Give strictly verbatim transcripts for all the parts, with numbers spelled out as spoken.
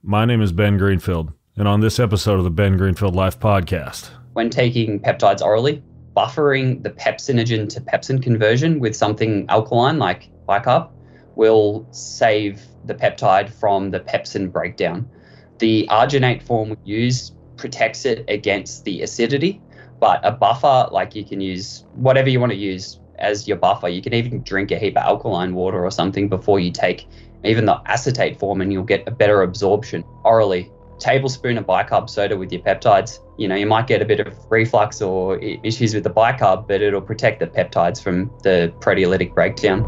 My name is Ben Greenfield, and on this episode of the Ben Greenfield Life Podcast. When taking peptides orally, buffering the pepsinogen to pepsin conversion with something alkaline like bicarb will save the peptide from the pepsin breakdown. The arginate form we use protects it against the acidity, but a buffer, like you can use whatever you want to use as your buffer. You can even drink a heap of alkaline water or something before you take even the acetate form, and you'll get a better absorption orally. Tablespoon of bicarb soda with your peptides. You know, you might get a bit of reflux or issues with the bicarb, but it'll protect the peptides from the proteolytic breakdown.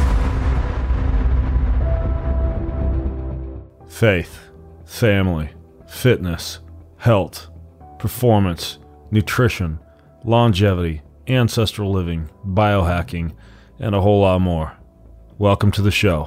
Faith, family, fitness, health, performance, nutrition, longevity, ancestral living, biohacking, and a whole lot more. Welcome to the show.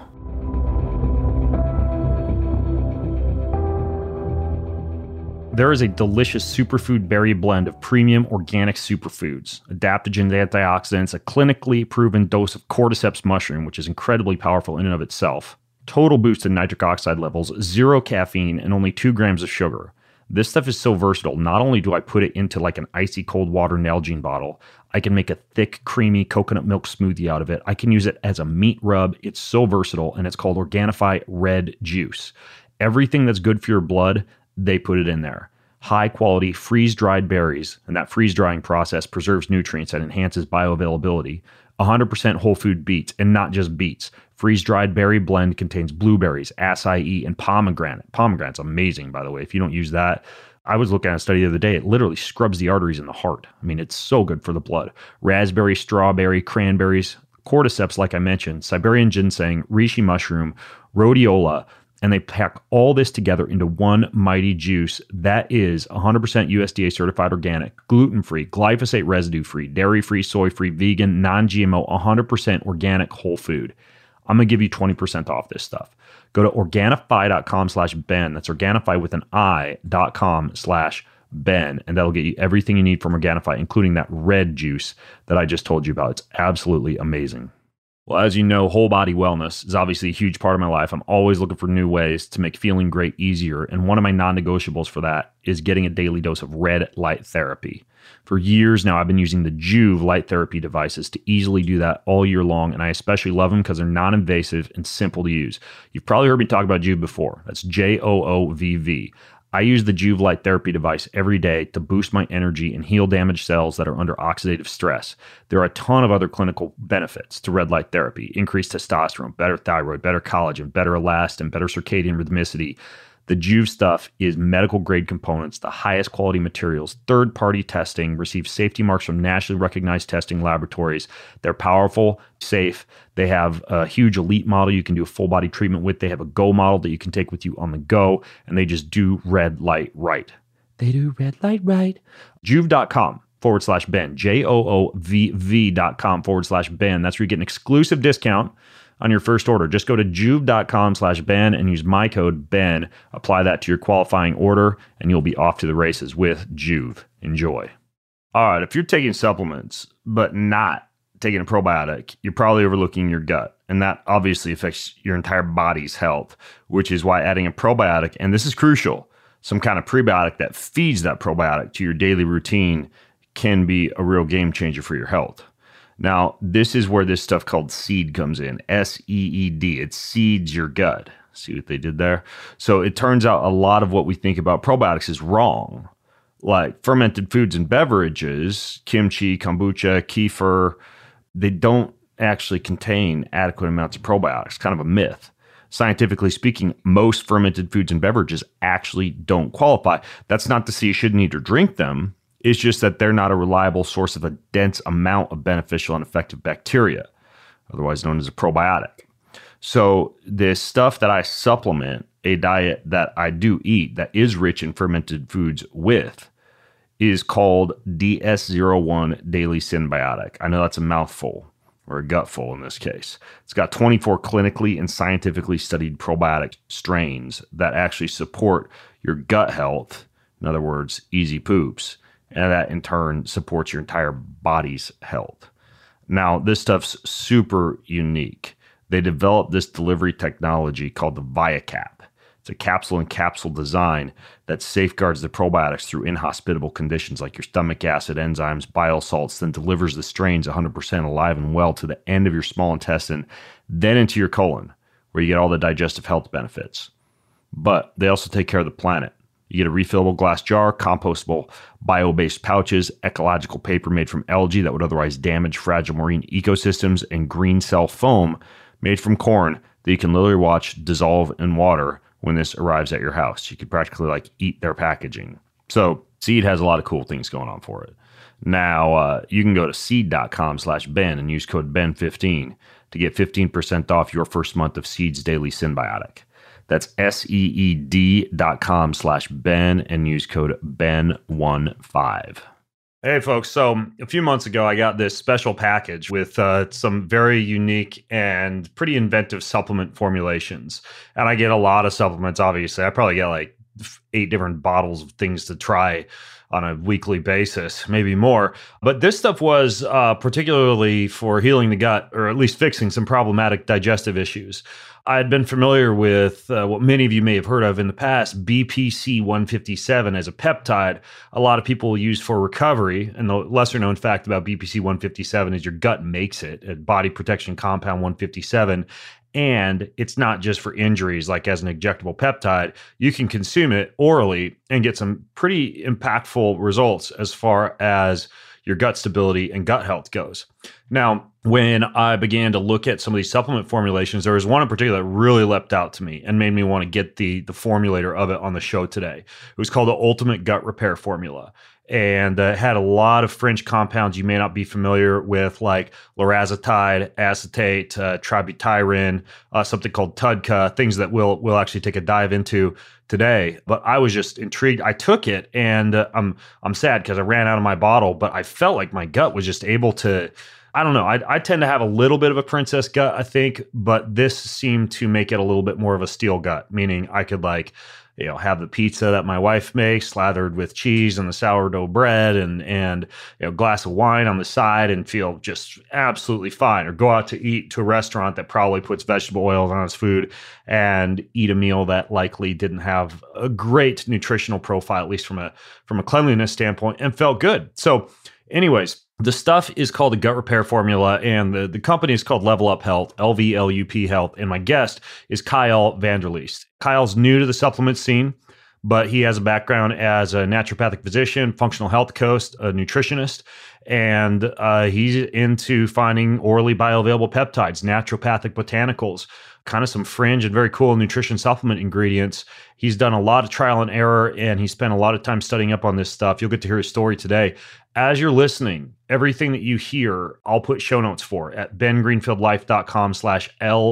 There is a delicious superfood berry blend of premium organic superfoods, adaptogens, antioxidants, a clinically proven dose of cordyceps mushroom, which is incredibly powerful in and of itself. Total boost in nitric oxide levels, zero caffeine, and only two grams of sugar. This stuff is so versatile. Not only do I put it into like an icy cold water Nalgene bottle, I can make a thick, creamy coconut milk smoothie out of it. I can use it as a meat rub. It's so versatile, and it's called Organifi Red Juice. Everything that's good for your blood, they put it in there. High quality freeze-dried berries, and that freeze-drying process preserves nutrients and enhances bioavailability. one hundred percent whole food beets, and not just beets. Freeze-dried berry blend contains blueberries, acai, and pomegranate. Pomegranate's amazing, by the way. If you don't use that, I was looking at a study the other day. It literally scrubs the arteries in the heart. I mean, it's so good for the blood. Raspberry, strawberry, cranberries, cordyceps, like I mentioned, Siberian ginseng, reishi mushroom, rhodiola, and they pack all this together into one mighty juice that is one hundred percent U S D A certified organic, gluten-free, glyphosate residue-free, dairy-free, soy-free, vegan, non-G M O, one hundred percent organic whole food. I'm going to give you twenty percent off this stuff. Go to Organifi.com slash Ben. That's Organifi with an I dot com slash Ben. And that'll get you everything you need from Organifi, including that red juice that I just told you about. It's absolutely amazing. Well, as you know, whole body wellness is obviously a huge part of my life. I'm always looking for new ways to make feeling great easier. And one of my non-negotiables for that is getting a daily dose of red light therapy. For years now, I've been using the Joovv light therapy devices to easily do that all year long. And I especially love them because they're non-invasive and simple to use. You've probably heard me talk about Joovv before. That's J O O V V. I use the Joovv light therapy device every day to boost my energy and heal damaged cells that are under oxidative stress. There are a ton of other clinical benefits to red light therapy: increased testosterone, better thyroid, better collagen, better elastin, better circadian rhythmicity. The Joovv stuff is medical grade components, the highest quality materials, third party testing, receive safety marks from nationally recognized testing laboratories. They're powerful, safe. They have a huge elite model you can do a full body treatment with. They have a go model that you can take with you on the go, and they just do red light right. They do red light right. Joovv.com forward slash Ben, J O O V V dot com forward slash Ben. That's where you get an exclusive discount on your first order. Just go to Joovv.com slash Ben and use my code Ben. Apply that to your qualifying order, and you'll be off to the races with Joovv. Enjoy. All right, if you're taking supplements, but not taking a probiotic, you're probably overlooking your gut. And that obviously affects your entire body's health, which is why adding a probiotic, and this is crucial, some kind of prebiotic that feeds that probiotic to your daily routine can be a real game changer for your health. Now, this is where this stuff called seed comes in. S E E D. It seeds your gut. See what they did there? So it turns out a lot of what we think about probiotics is wrong. Like fermented foods and beverages, kimchi, kombucha, kefir, they don't actually contain adequate amounts of probiotics. Kind of a myth. Scientifically speaking, most fermented foods and beverages actually don't qualify. That's not to say you shouldn't eat or drink them. It's just that they're not a reliable source of a dense amount of beneficial and effective bacteria, otherwise known as a probiotic. So this stuff that I supplement a diet that I do eat that is rich in fermented foods with is called D S zero one Daily Synbiotic. I know that's a mouthful, or a gutful in this case. It's got twenty-four clinically and scientifically studied probiotic strains that actually support your gut health. In other words, easy poops. And that in turn supports your entire body's health. Now, this stuff's super unique. They developed this delivery technology called the ViaCap. It's a capsule and capsule design that safeguards the probiotics through inhospitable conditions like your stomach acid, enzymes, bile salts, then delivers the strains one hundred percent alive and well to the end of your small intestine, then into your colon, where you get all the digestive health benefits. But they also take care of the planet. You get a refillable glass jar, compostable bio-based pouches, ecological paper made from algae that would otherwise damage fragile marine ecosystems, and green cell foam made from corn that you can literally watch dissolve in water when this arrives at your house. You could practically like eat their packaging. So Seed has a lot of cool things going on for it. Now, uh, you can go to seed.com slash Ben and use code Ben fifteen to get fifteen percent off your first month of Seed's Daily Synbiotic. That's S-E-E-D dot com slash Ben and use code Ben fifteen. Hey, folks. So a few months ago, I got this special package with uh, some very unique and pretty inventive supplement formulations. And I get a lot of supplements, obviously. I probably get like eight different bottles of things to try on a weekly basis, maybe more. But this stuff was uh, particularly for healing the gut, or at least fixing some problematic digestive issues. I had been familiar with uh, what many of you may have heard of in the past, B P C one fifty-seven as a peptide. A lot of people use for recovery. And the lesser known fact about B P C one fifty-seven is your gut makes it, a body protection compound one fifty-seven. And it's not just for injuries, like as an injectable peptide. You can consume it orally and get some pretty impactful results as far as your gut stability and gut health goes. Now, when I began to look at some of these supplement formulations, there was one in particular that really leapt out to me and made me want to get the, the formulator of it on the show today. It was called the Ultimate Gut Repair Formula. And uh, it had a lot of fringe compounds you may not be familiar with, like lorazepam, acetate, uh, tributyrin, uh, something called T U D C A, things that we'll, we'll actually take a dive into today. But I was just intrigued. I took it, and uh, I'm I'm sad because I ran out of my bottle, but I felt like my gut was just able to, I don't know, I, I tend to have a little bit of a princess gut, I think, but this seemed to make it a little bit more of a steel gut, meaning I could like, you know, have the pizza that my wife makes slathered with cheese and the sourdough bread and, and, you know, glass of wine on the side and feel just absolutely fine, or go out to eat to a restaurant that probably puts vegetable oils on its food and eat a meal that likely didn't have a great nutritional profile, at least from a, from a cleanliness standpoint, and felt good. So anyways, the stuff is called the Gut Repair Formula, and the, the company is called Level Up Health, L V L U P Health, and my guest is Kyle Vanderleest. Kyle's new to the supplement scene, but he has a background as a naturopathic physician, functional health coach, a nutritionist, and uh, he's into finding orally bioavailable peptides, naturopathic botanicals, kind of some fringe and very cool nutrition supplement ingredients. He's done a lot of trial and error, and he spent a lot of time studying up on this stuff. You'll get to hear his story today. As you're listening, everything that you hear, I'll put show notes for at bengreenfieldlife.com slash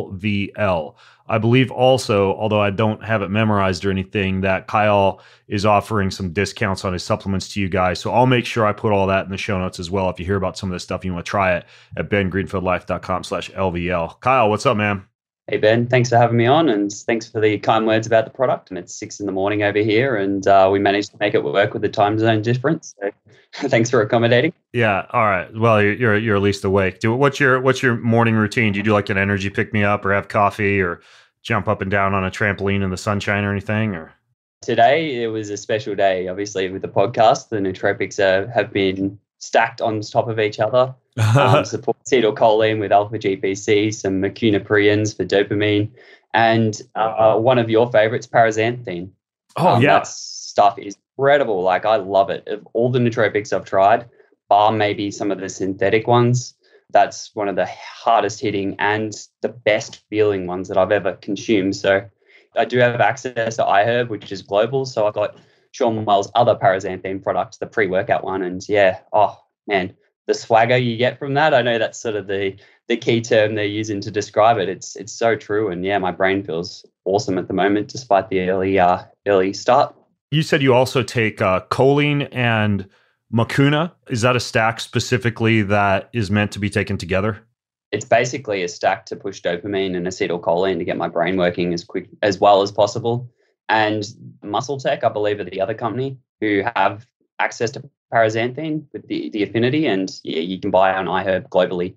LVL. I believe also, although I don't have it memorized or anything, that Kyle is offering some discounts on his supplements to you guys. So I'll make sure I put all that in the show notes as well. If you hear about some of this stuff, you want to try it at bengreenfieldlife.com slash LVL. Kyle, what's up, man? Hey, Ben, thanks for having me on, and thanks for the kind words about the product. And it's six in the morning over here, and uh, we managed to make it work with the time zone difference. So thanks for accommodating. Yeah. All right. Well, you're, you're, you're at least awake. Do what's your, what's your morning routine? Do you do like an energy pick me up, or have coffee, or jump up and down on a trampoline in the sunshine or anything? Or today it was a special day, obviously, with the podcast. The nootropics uh, have been stacked on top of each other. um, support acetylcholine with alpha G P C, some macunaprions for dopamine, and uh, one of your favorites, paraxanthine. Oh, um, yeah. That stuff is incredible. Like, I love it. Of all the nootropics I've tried, bar maybe some of the synthetic ones, that's one of the hardest hitting and the best feeling ones that I've ever consumed. So I do have access to iHerb, which is global. So I got Sean Wells' other paraxanthine products, the pre-workout one. And yeah, oh man, the swagger you get from that. I know that's sort of the the key term they're using to describe it. It's it's so true. And yeah, my brain feels awesome at the moment, despite the early uh, early start. You said you also take uh, choline and mucuna. Is that a stack specifically that is meant to be taken together? It's basically a stack to push dopamine and acetylcholine to get my brain working as quick as well as possible. And Muscle Tech, I believe, are the other company who have access to paraxanthine with the, the affinity, and yeah, you can buy on iHerb globally.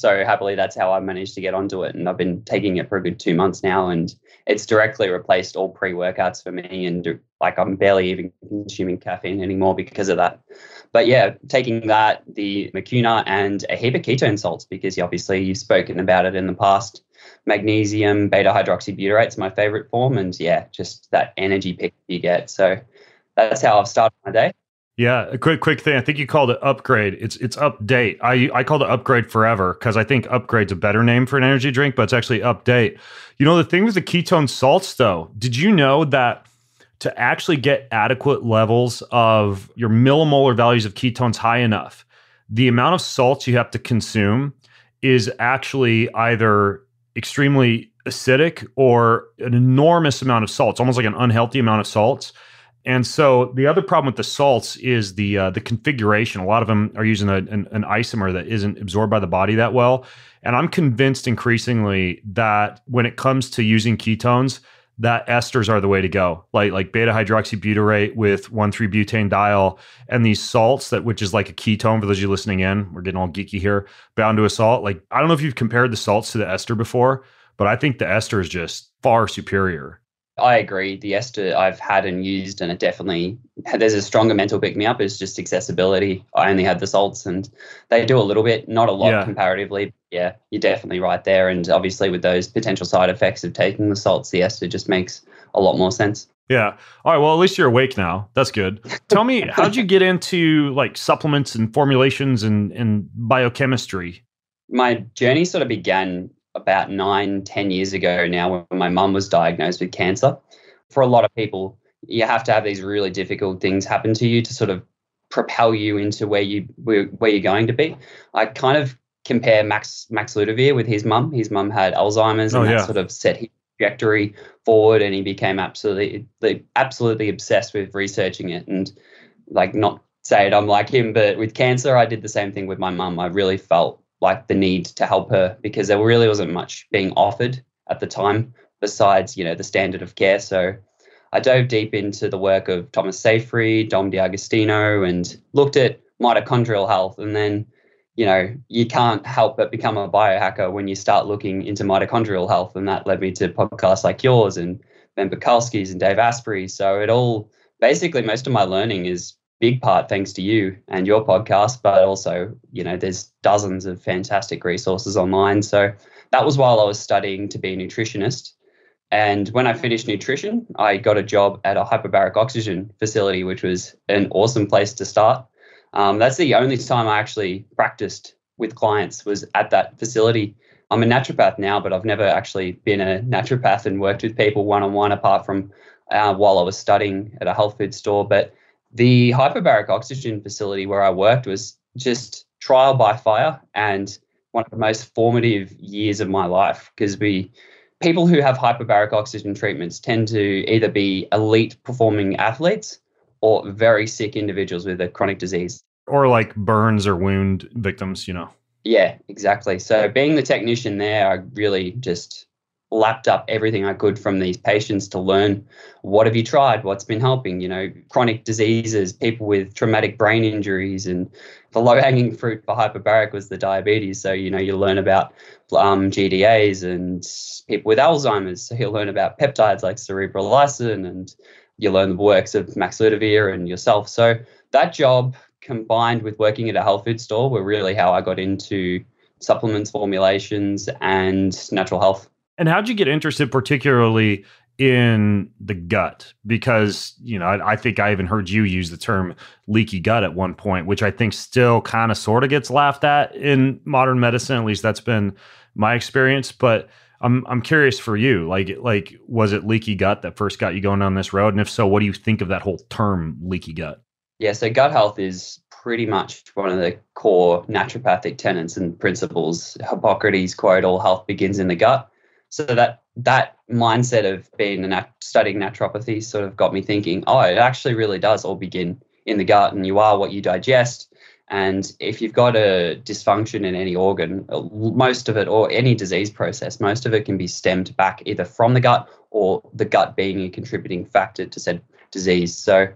So happily, that's how I managed to get onto it. And I've been taking it for a good two months now. And it's directly replaced all pre-workouts for me. And like I'm barely even consuming caffeine anymore because of that. But yeah, taking that, the Mucuna, and a heap of ketone salts, because obviously you've spoken about it in the past. Magnesium, beta hydroxybutyrate is my favorite form. And yeah, just that energy pick you get. So that's how I've started my day. Yeah, a quick quick thing. I think you called it upgrade. It's it's update. I I called it upgrade forever because I think upgrade's a better name for an energy drink, but it's actually update. You know, the thing with the ketone salts though, did you know that to actually get adequate levels of your millimolar values of ketones high enough, the amount of salts you have to consume is actually either extremely acidic or an enormous amount of salts, almost like an unhealthy amount of salts. And so the other problem with the salts is the uh, the configuration. A lot of them are using a, an, an isomer that isn't absorbed by the body that well. And I'm convinced increasingly that when it comes to using ketones, that esters are the way to go. Like like beta hydroxybutyrate with one three butanediol and these salts that which is like a ketone for those of you listening in. We're getting all geeky here, bound to a salt. Like I don't know if you've compared the salts to the ester before, but I think the ester is just far superior. I agree. The ester I've had and used, and it definitely there's a stronger mental pick me up. It's just accessibility. I only had the salts, and they do a little bit, not a lot yeah. comparatively. Yeah, you're definitely right there. And obviously, with those potential side effects of taking the salts, the ester just makes a lot more sense. Yeah. All right. Well, at least you're awake now. That's good. Tell me, how'd you get into like supplements and formulations and and biochemistry? My journey sort of began about nine, ten years ago now when my mum was diagnosed with cancer. For a lot of people, you have to have these really difficult things happen to you to sort of propel you into where you where, where you're going to be. I kind of compare Max Max Ludovir with his mum. His mum had Alzheimer's, and oh, that yeah. sort of set his trajectory forward, and he became absolutely absolutely obsessed with researching it. And like, not saying I'm like him, but with cancer, I did the same thing with my mum. I really felt like the need to help her because there really wasn't much being offered at the time besides, you know, the standard of care. So I dove deep into the work of Thomas Seyfried, Dom D'Agostino, and looked at mitochondrial health. And then, you know, you can't help but become a biohacker when you start looking into mitochondrial health. And that led me to podcasts like yours and Ben Bukalski's and Dave Asprey's. So it all, basically most of my learning is big part thanks to you and your podcast, but also, you know, there's dozens of fantastic resources online. So that was while I was studying to be a nutritionist. And when I finished nutrition, I got a job at a hyperbaric oxygen facility, which was an awesome place to start. Um, that's the only time I actually practiced with clients was at that facility. I'm a naturopath now, but I've never actually been a naturopath and worked with people one-on-one apart from uh, while I was studying at a health food store. But the hyperbaric oxygen facility where I worked was just trial by fire and one of the most formative years of my life because we people who have hyperbaric oxygen treatments tend to either be elite performing athletes or very sick individuals with a chronic disease. Or like burns or wound victims, you know. Yeah, exactly. So being the technician there, I really just lapped up everything I could from these patients to learn what have you tried, what's been helping, you know, chronic diseases, people with traumatic brain injuries, and the low-hanging fruit for hyperbaric was the diabetes. So, you know, you learn about um, G D As and people with Alzheimer's. So you'll learn about peptides like cerebral lysin, and you learn the works of Max Ludovir and yourself. So that job combined with working at a health food store were really how I got into supplements, formulations, and natural health. And how'd you get interested particularly in the gut? Because, you know, I, I think I even heard you use the term leaky gut at one point, which I think still kind of sort of gets laughed at in modern medicine. At least that's been my experience. But I'm I'm curious for you, like, like was it leaky gut that first got you going down this road? And if so, what do you think of that whole term leaky gut? Yeah, so gut health is pretty much one of the core naturopathic tenets and principles. Hippocrates quote, all health begins in the gut. So that that mindset of being a nat- studying naturopathy sort of got me thinking, oh, it actually really does all begin in the gut, and you are what you digest. And if you've got a dysfunction in any organ, most of it, or any disease process, most of it can be stemmed back either from the gut or the gut being a contributing factor to said disease. So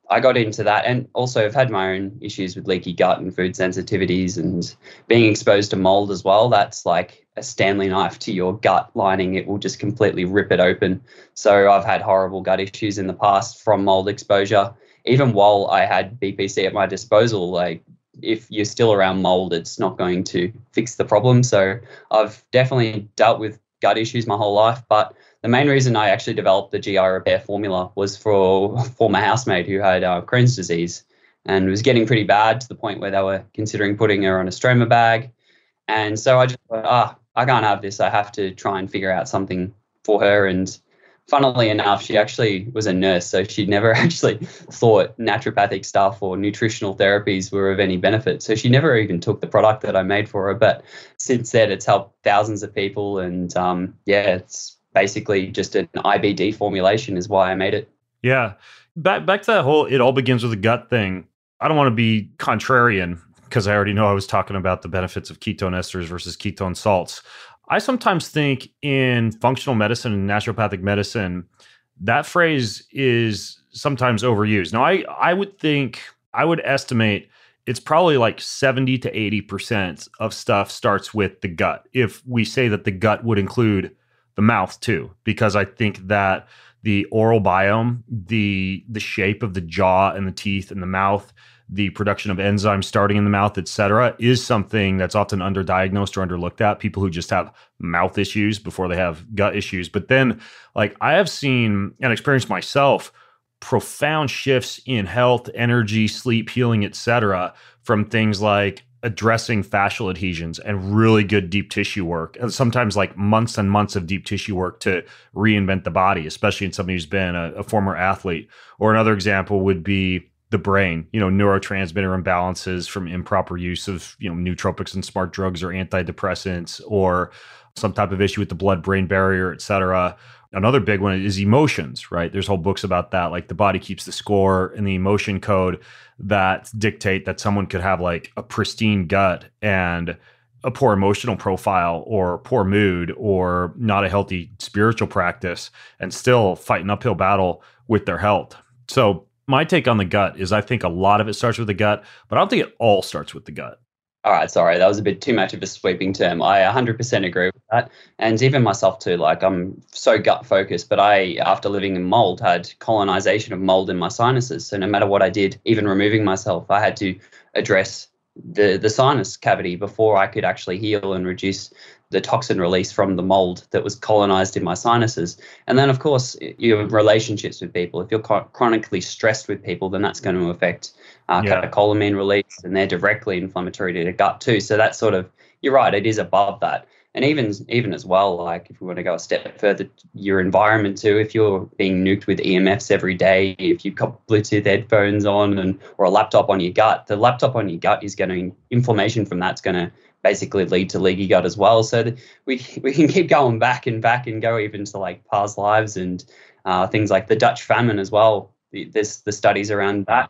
I got into that, and also I've had my own issues with leaky gut and food sensitivities and being exposed to mold as well. That's like a Stanley knife to your gut lining. It will just completely rip it open. So I've had horrible gut issues in the past from mold exposure. Even while I had B P C at my disposal, like if you're still around mold, it's not going to fix the problem. So I've definitely dealt with gut issues my whole life, but the main reason I actually developed the G I repair formula was for a former housemate who had uh, Crohn's disease and was getting pretty bad to the point where they were considering putting her on a stroma bag. And so I just thought, ah, I can't have this. I have to try and figure out something for her. And funnily enough, she actually was a nurse, so she never actually thought naturopathic stuff or nutritional therapies were of any benefit. So she never even took the product that I made for her. But since then, it's helped thousands of people. And um, yeah, it's basically just an I B D formulation is why I made it. Yeah. Back back to that whole it all begins with a gut thing. I don't want to be contrarian because I already know I was talking about the benefits of ketone esters versus ketone salts. I sometimes think in functional medicine and naturopathic medicine, that phrase is sometimes overused. Now, I, I would think, I would estimate it's probably like seventy to eighty percent of stuff starts with the gut. If we say that the gut would include the mouth too, because I think that the oral biome, the the shape of the jaw and the teeth and the mouth, the production of enzymes starting in the mouth, et cetera, is something that's often underdiagnosed or underlooked at. People who just have mouth issues before they have gut issues. But then, like, I have seen and experienced myself profound shifts in health, energy, sleep, healing, et cetera, from things like addressing fascial adhesions and really good deep tissue work, and sometimes like months and months of deep tissue work to reinvent the body, especially in somebody who's been a, a former athlete. Or another example would be the brain, you know, neurotransmitter imbalances from improper use of, you know, nootropics and smart drugs or antidepressants, or some type of issue with the blood-brain barrier, et cetera. Another big one is emotions, right? There's whole books about that, like the body keeps the score and the emotion code that dictate that someone could have like a pristine gut and a poor emotional profile or poor mood or not a healthy spiritual practice and still fight an uphill battle with their health. So my take on the gut is I think a lot of it starts with the gut, but I don't think it all starts with the gut. All right, sorry, that was a bit too much of a sweeping term. I one hundred percent agree with that. And even myself too, like I'm so gut focused, but I, after living in mold, had colonization of mold in my sinuses. So no matter what I did, even removing myself, I had to address the, the sinus cavity before I could actually heal and reduce the toxin release from the mold that was colonized in my sinuses. And then, of course, your relationships with people. If you're chronically stressed with people, then that's going to affect uh, yeah. catecholamine release, and they're directly inflammatory to the gut too. So that's sort of, you're right, it is above that. And even even as well, like if we want to go a step further, your environment too, if you're being nuked with E M Fs every day, if you've got Bluetooth headphones on and or a laptop on your gut, the laptop on your gut is going to, inflammation from that's going to basically lead to leaky gut as well. So that we we can keep going back and back and go even to like past lives and uh, things like the Dutch famine as well. There's the studies around that.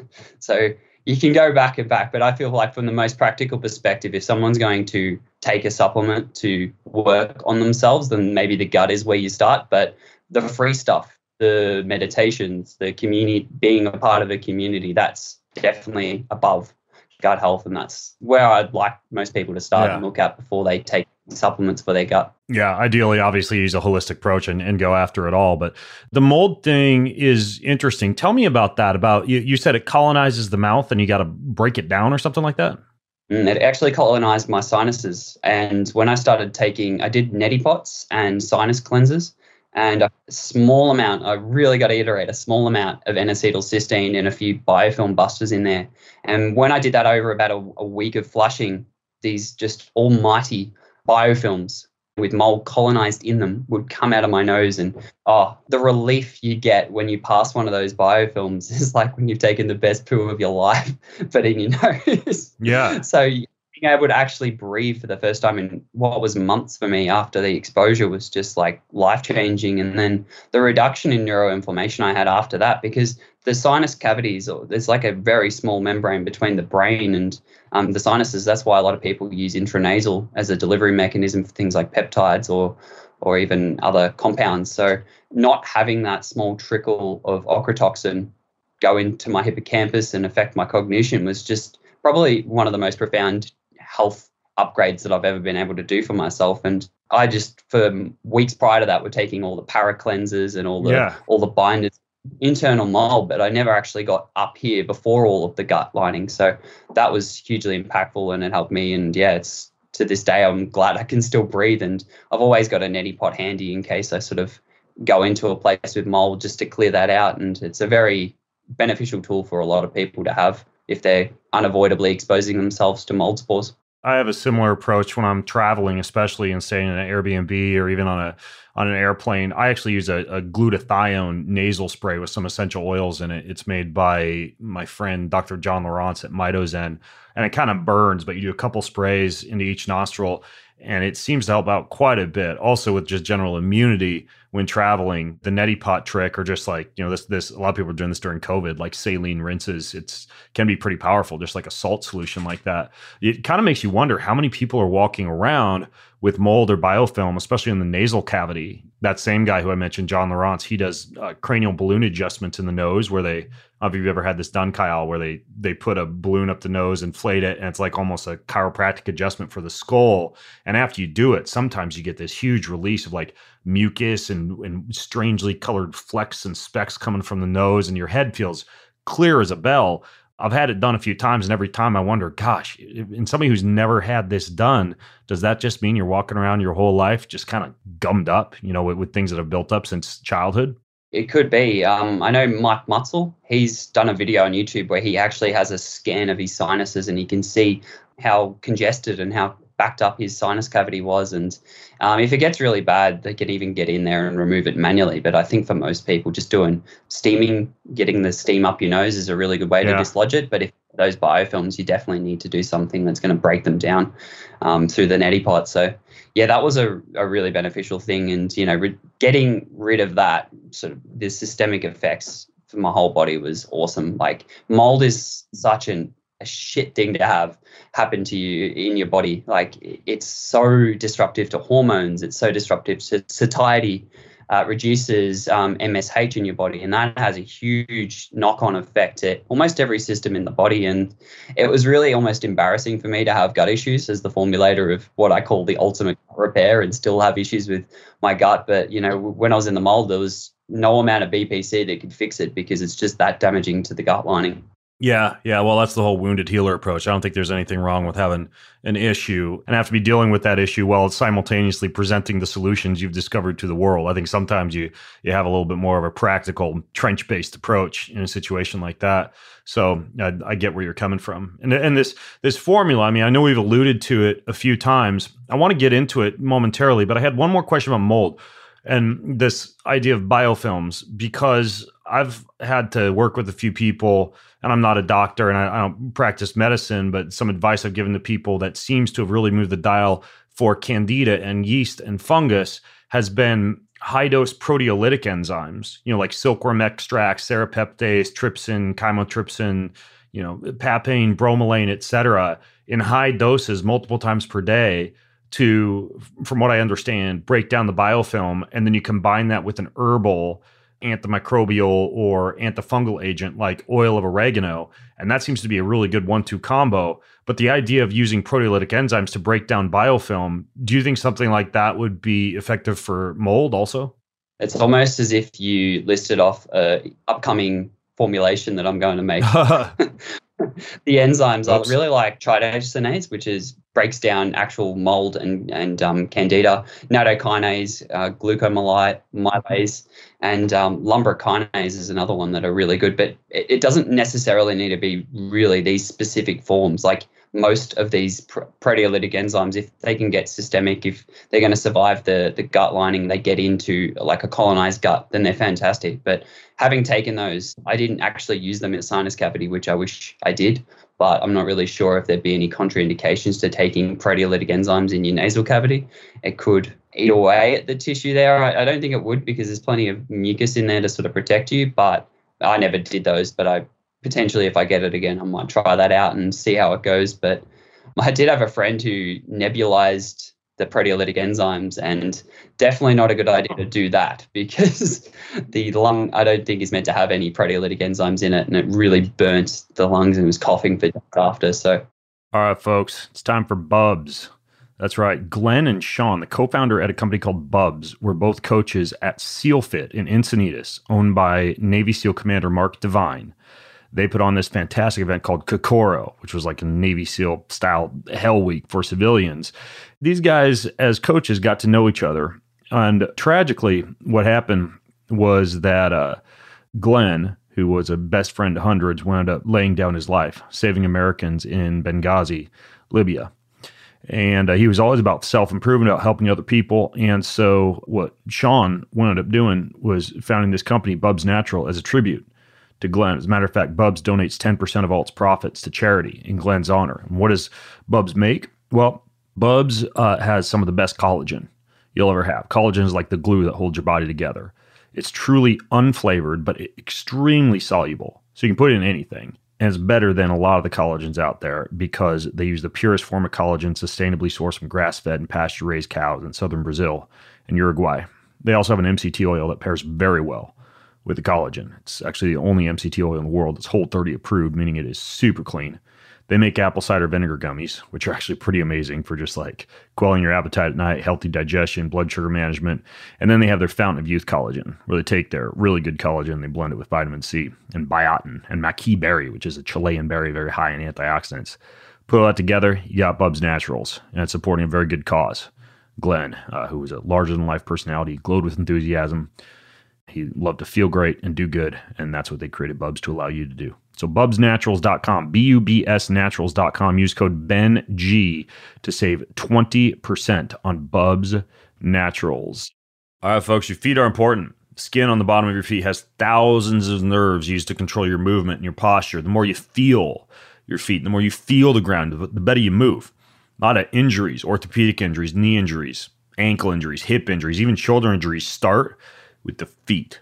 So you can go back and back, but I feel like from the most practical perspective, if someone's going to take a supplement to work on themselves, then maybe the gut is where you start. But the free stuff, the meditations, the community, being a part of a community, that's definitely above gut health. And that's where I'd like most people to start yeah. and look at before they take supplements for their gut. Yeah, ideally, obviously, use a holistic approach and, and go after it all. But the mold thing is interesting. Tell me about that. About you, you said it colonizes the mouth and you got to break it down or something like that? Mm, it actually colonized my sinuses. And when I started taking, I did neti pots and sinus cleansers. And a small amount, I really got to iterate, a small amount of N-acetylcysteine and a few biofilm busters in there. And when I did that over about a, a week of flushing, these just almighty biofilms with mold colonized in them would come out of my nose. And oh, the relief you get when you pass one of those biofilms is like when you've taken the best poo of your life, but in your nose. Yeah. So being able to actually breathe for the first time in what was months for me after the exposure was just like life-changing. And then the reduction in neuroinflammation I had after that, because the sinus cavities, there's like a very small membrane between the brain and um, the sinuses. That's why a lot of people use intranasal as a delivery mechanism for things like peptides or or even other compounds. So not having that small trickle of ochratoxin go into my hippocampus and affect my cognition was just probably one of the most profound health upgrades that I've ever been able to do for myself. And I just, for weeks prior to that, were taking all the para cleansers and all the Yeah. all the binders, internal mold, but I never actually got up here before all of the gut lining. So that was hugely impactful, and it helped me. And yeah, it's to this day, I'm glad I can still breathe. And I've always got a neti pot handy in case I sort of go into a place with mold just to clear that out. And it's a very beneficial tool for a lot of people to have if they're unavoidably exposing themselves to mold spores. I have a similar approach when I'm traveling, especially and staying in an Airbnb or even on a on an airplane. I actually use a, a glutathione nasal spray with some essential oils in it. It's made by my friend Doctor John Lawrence at Mitozen, and it kind of burns, but you do a couple sprays into each nostril, and it seems to help out quite a bit. Also with just general immunity when traveling, the neti pot trick, or just like, you know, this, this, a lot of people are doing this during COVID, like saline rinses. It's can be pretty powerful, just like a salt solution like that. It kind of makes you wonder how many people are walking around with mold or biofilm, especially in the nasal cavity. That same guy who I mentioned, John Lawrence, he does uh, cranial balloon adjustments in the nose where they, I don't know if you've ever had this done, Kyle, where they they put a balloon up the nose, inflate it, and it's like almost a chiropractic adjustment for the skull. And after you do it, sometimes you get this huge release of like mucus and, and strangely colored flecks and specks coming from the nose, and your head feels clear as a bell. I've had it done a few times, and every time I wonder, gosh, in somebody who's never had this done, does that just mean you're walking around your whole life just kind of gummed up, you know, with, with things that have built up since childhood? It could be. Um, I know Mike Mutzel, he's done a video on YouTube where he actually has a scan of his sinuses, and he can see how congested and how backed up his sinus cavity was. And um, if it gets really bad, they can even get in there and remove it manually. But I think for most people, just doing steaming, getting the steam up your nose is a really good way Yeah. to dislodge it. But if those biofilms, you definitely need to do something that's going to break them down um, through the neti pot. So yeah, that was a, a really beneficial thing. And, you know, re- getting rid of that sort of the systemic effects for my whole body was awesome. Like mold is such an a shit thing to have happen to you in your body. Like it's so disruptive to hormones. It's so disruptive to satiety, uh, reduces um, M S H in your body. And that has a huge knock-on effect to almost every system in the body. And it was really almost embarrassing for me to have gut issues as the formulator of what I call the ultimate repair and still have issues with my gut. But, you know, when I was in the mold, there was no amount of B P C that could fix it because it's just that damaging to the gut lining. Yeah, yeah. Well, that's the whole wounded healer approach. I don't think there's anything wrong with having an issue and have to be dealing with that issue while simultaneously presenting the solutions you've discovered to the world. I think sometimes you you have a little bit more of a practical, trench-based approach in a situation like that. So I, I get where you're coming from. And and this this formula, I mean, I know we've alluded to it a few times. I want to get into it momentarily, but I had one more question about mold and this idea of biofilms, because I've had to work with a few people, and I'm not a doctor and I, I don't practice medicine, but some advice I've given to people that seems to have really moved the dial for candida and yeast and fungus has been high dose proteolytic enzymes, you know, like silkworm extract, serrapeptase, trypsin, chymotrypsin, you know, papain, bromelain, et cetera, in high doses multiple times per day to, from what I understand, break down the biofilm. And then you combine that with an herbal antimicrobial or antifungal agent like oil of oregano. And that seems to be a really good one two combo. But the idea of using proteolytic enzymes to break down biofilm, do you think something like that would be effective for mold also? It's almost as if you listed off a upcoming formulation that I'm going to make. The enzymes Oops. are really like tridesonase, which is breaks down actual mold and and um, candida, nattokinase, uh, glucomylase, and um, lumbrokinase is another one that are really good. But it, it doesn't necessarily need to be really these specific forms. Like most of these pr- proteolytic enzymes, if they can get systemic, if they're going to survive the the gut lining, they get into like a colonized gut, then they're fantastic. But having taken those, I didn't actually use them in a sinus cavity, which I wish I did. But I'm not really sure if there'd be any contraindications to taking proteolytic enzymes in your nasal cavity. It could eat away at the tissue there. I, I don't think it would, because there's plenty of mucus in there to sort of protect you. But I never did those. But I potentially, if I get it again, I might try that out and see how it goes. But I did have a friend who nebulized the proteolytic enzymes, and definitely not a good idea to do that because the lung, I don't think, is meant to have any proteolytic enzymes in it, and it really burnt the lungs and was coughing for days after. So, all right, folks, it's time for Bubs. That's right. Glenn and Sean, the co-founder at a company called Bubs, were both coaches at SEALFIT in Encinitas, owned by Navy SEAL Commander Mark Devine. They put on this fantastic event called Kokoro, which was like a Navy SEAL style Hell Week for civilians. These guys, as coaches, got to know each other. And tragically, what happened was that uh, Glenn, who was a best friend to hundreds, wound up laying down his life, saving Americans in Benghazi, Libya. And uh, he was always about self-improvement, about helping other people. And so what Sean wound up doing was founding this company, Bubs Natural, as a tribute to Glenn. As a matter of fact, Bubs donates ten percent of all its profits to charity in Glenn's honor. And what does Bubs make? Well, Bubs uh, has some of the best collagen you'll ever have. Collagen is like the glue that holds your body together. It's truly unflavored, but extremely soluble. So you can put it in anything. And it's better than a lot of the collagens out there because they use the purest form of collagen sustainably sourced from grass-fed and pasture-raised cows in southern Brazil and Uruguay. They also have an M C T oil that pairs very well with the collagen. It's actually the only M C T oil in the world that's Whole thirty approved, meaning it is super clean. They make apple cider vinegar gummies, which are actually pretty amazing for just like quelling your appetite at night, healthy digestion, blood sugar management. And then they have their Fountain of Youth collagen, where they take their really good collagen, they blend it with vitamin C and biotin and maqui berry, which is a Chilean berry very high in antioxidants. Put all that together, you got Bubs Naturals, and it's supporting a very good cause. Glenn, uh, who was a larger-than-life personality, glowed with enthusiasm. He loved to feel great and do good, and that's what they created Bubs to allow you to do. So bubs naturals dot com, B U B S naturals dot com. Use code B E N G to save twenty percent on Bubs Naturals. All right, folks, your feet are important. Skin on the bottom of your feet has thousands of nerves used to control your movement and your posture. The more you feel your feet, the more you feel the ground, the better you move. A lot of injuries, orthopedic injuries, knee injuries, ankle injuries, hip injuries, even shoulder injuries start with the feet.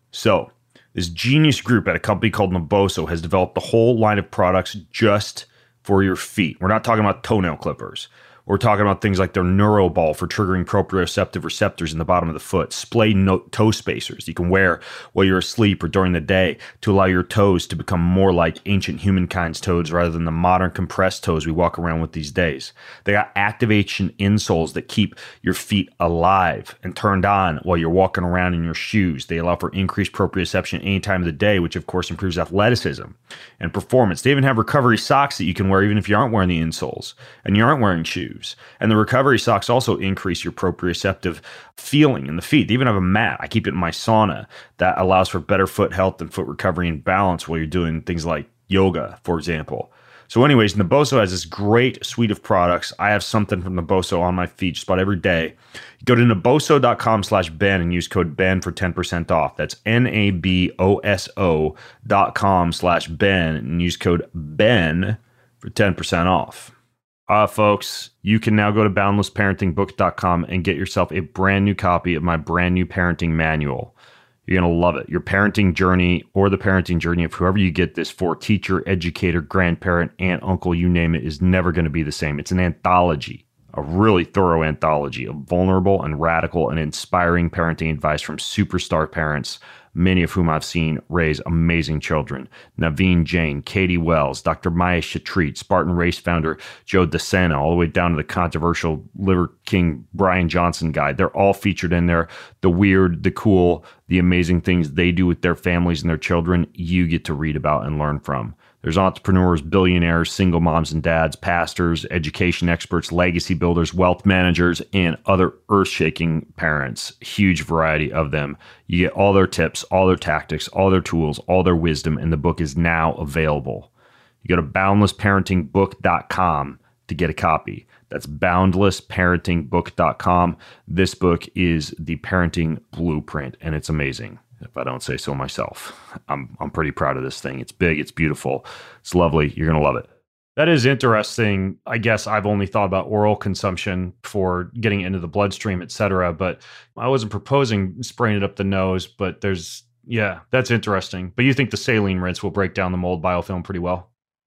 So this genius group at a company called Naboso has developed a whole line of products just for your feet. We're not talking about toenail clippers. We're talking about things like their NeuroBall for triggering proprioceptive receptors in the bottom of the foot, splay no- toe spacers you can wear while you're asleep or during the day to allow your toes to become more like ancient humankind's toes rather than the modern compressed toes we walk around with these days. They got activation insoles that keep your feet alive and turned on while you're walking around in your shoes. They allow for increased proprioception any time of the day, which of course improves athleticism and performance. They even have recovery socks that you can wear even if you aren't wearing the insoles and you aren't wearing shoes. And the recovery socks also increase your proprioceptive feeling in the feet. They even have a mat. I keep it in my sauna that allows for better foot health and foot recovery and balance while you're doing things like yoga, for example. So anyways, Naboso has this great suite of products. I have something from Naboso on my feet just about every day. Go to naboso dot com slash Ben and use code Ben for ten percent off. That's N A B O S O dot com slash Ben and use code Ben for ten percent off. Uh, folks, you can now go to boundless parenting book dot com and get yourself a brand new copy of my brand new parenting manual. You're going to love it. Your parenting journey or the parenting journey of whoever you get this for, teacher, educator, grandparent, aunt, uncle, you name it, is never going to be the same. It's an anthology, a really thorough anthology of vulnerable and radical and inspiring parenting advice from superstar parents, many of whom I've seen raise amazing children. Naveen Jain, Katie Wells, Doctor Maya Shetreat, Spartan Race founder Joe DeSena, all the way down to the controversial Liver King Brian Johnson guy. They're all featured in there. The weird, the cool, the amazing things they do with their families and their children, you get to read about and learn from. There's entrepreneurs, billionaires, single moms and dads, pastors, education experts, legacy builders, wealth managers, and other earth-shaking parents. Huge variety of them. You get all their tips, all their tactics, all their tools, all their wisdom, and the book is now available. You go to boundless parenting book dot com to get a copy. That's boundless parenting book dot com. This book is the parenting blueprint, and it's amazing. If I don't say so myself. I'm I'm pretty proud of this thing. It's big, it's beautiful, it's lovely. You're going to love it. That is interesting. I guess I've only thought about oral consumption for getting into the bloodstream, et cetera. But I wasn't proposing spraying it up the nose, but there's, yeah, that's interesting. But you think the saline rinse will break down the mold biofilm pretty well?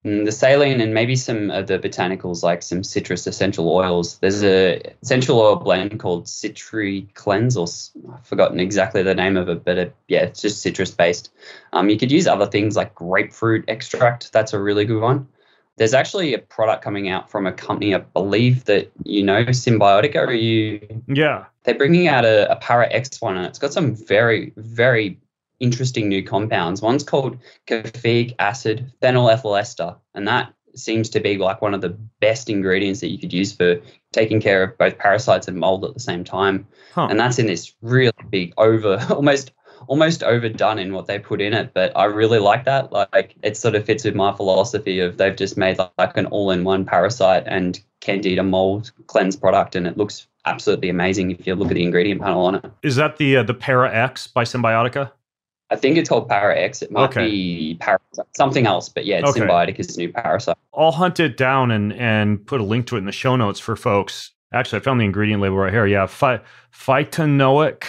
Mm, the saline and maybe some of the botanicals like some citrus essential oils. There's a essential oil blend called Citri Cleanse, or s- I've forgotten exactly the name of it, but it, yeah, it's just citrus based. Um, you could use other things like grapefruit extract. That's a really good one. There's actually a product coming out from a company, I believe that you know, Symbiotica. Are you? Yeah. They're bringing out a, a Para X one, and it's got some very, very interesting new compounds. One's called caffeic acid phenylethyl ester, and that seems to be like one of the best ingredients that you could use for taking care of both parasites and mold at the same time. Huh. And that's in this really big over, almost almost overdone in what they put in it. But I really like that. Like it sort of fits with my philosophy of they've just made like an all-in-one parasite and candida mold cleanse product, and it looks absolutely amazing if you look at the ingredient panel on it. Is that the uh, the Para X by Symbiotica? I think it's called Para X. It might Okay. be Parasite, something else, but yeah, it's Okay. Symbiotica's new parasite. I'll hunt it down and and put a link to it in the show notes for folks. Actually, I found the ingredient label right here. Yeah, phy- phytonoic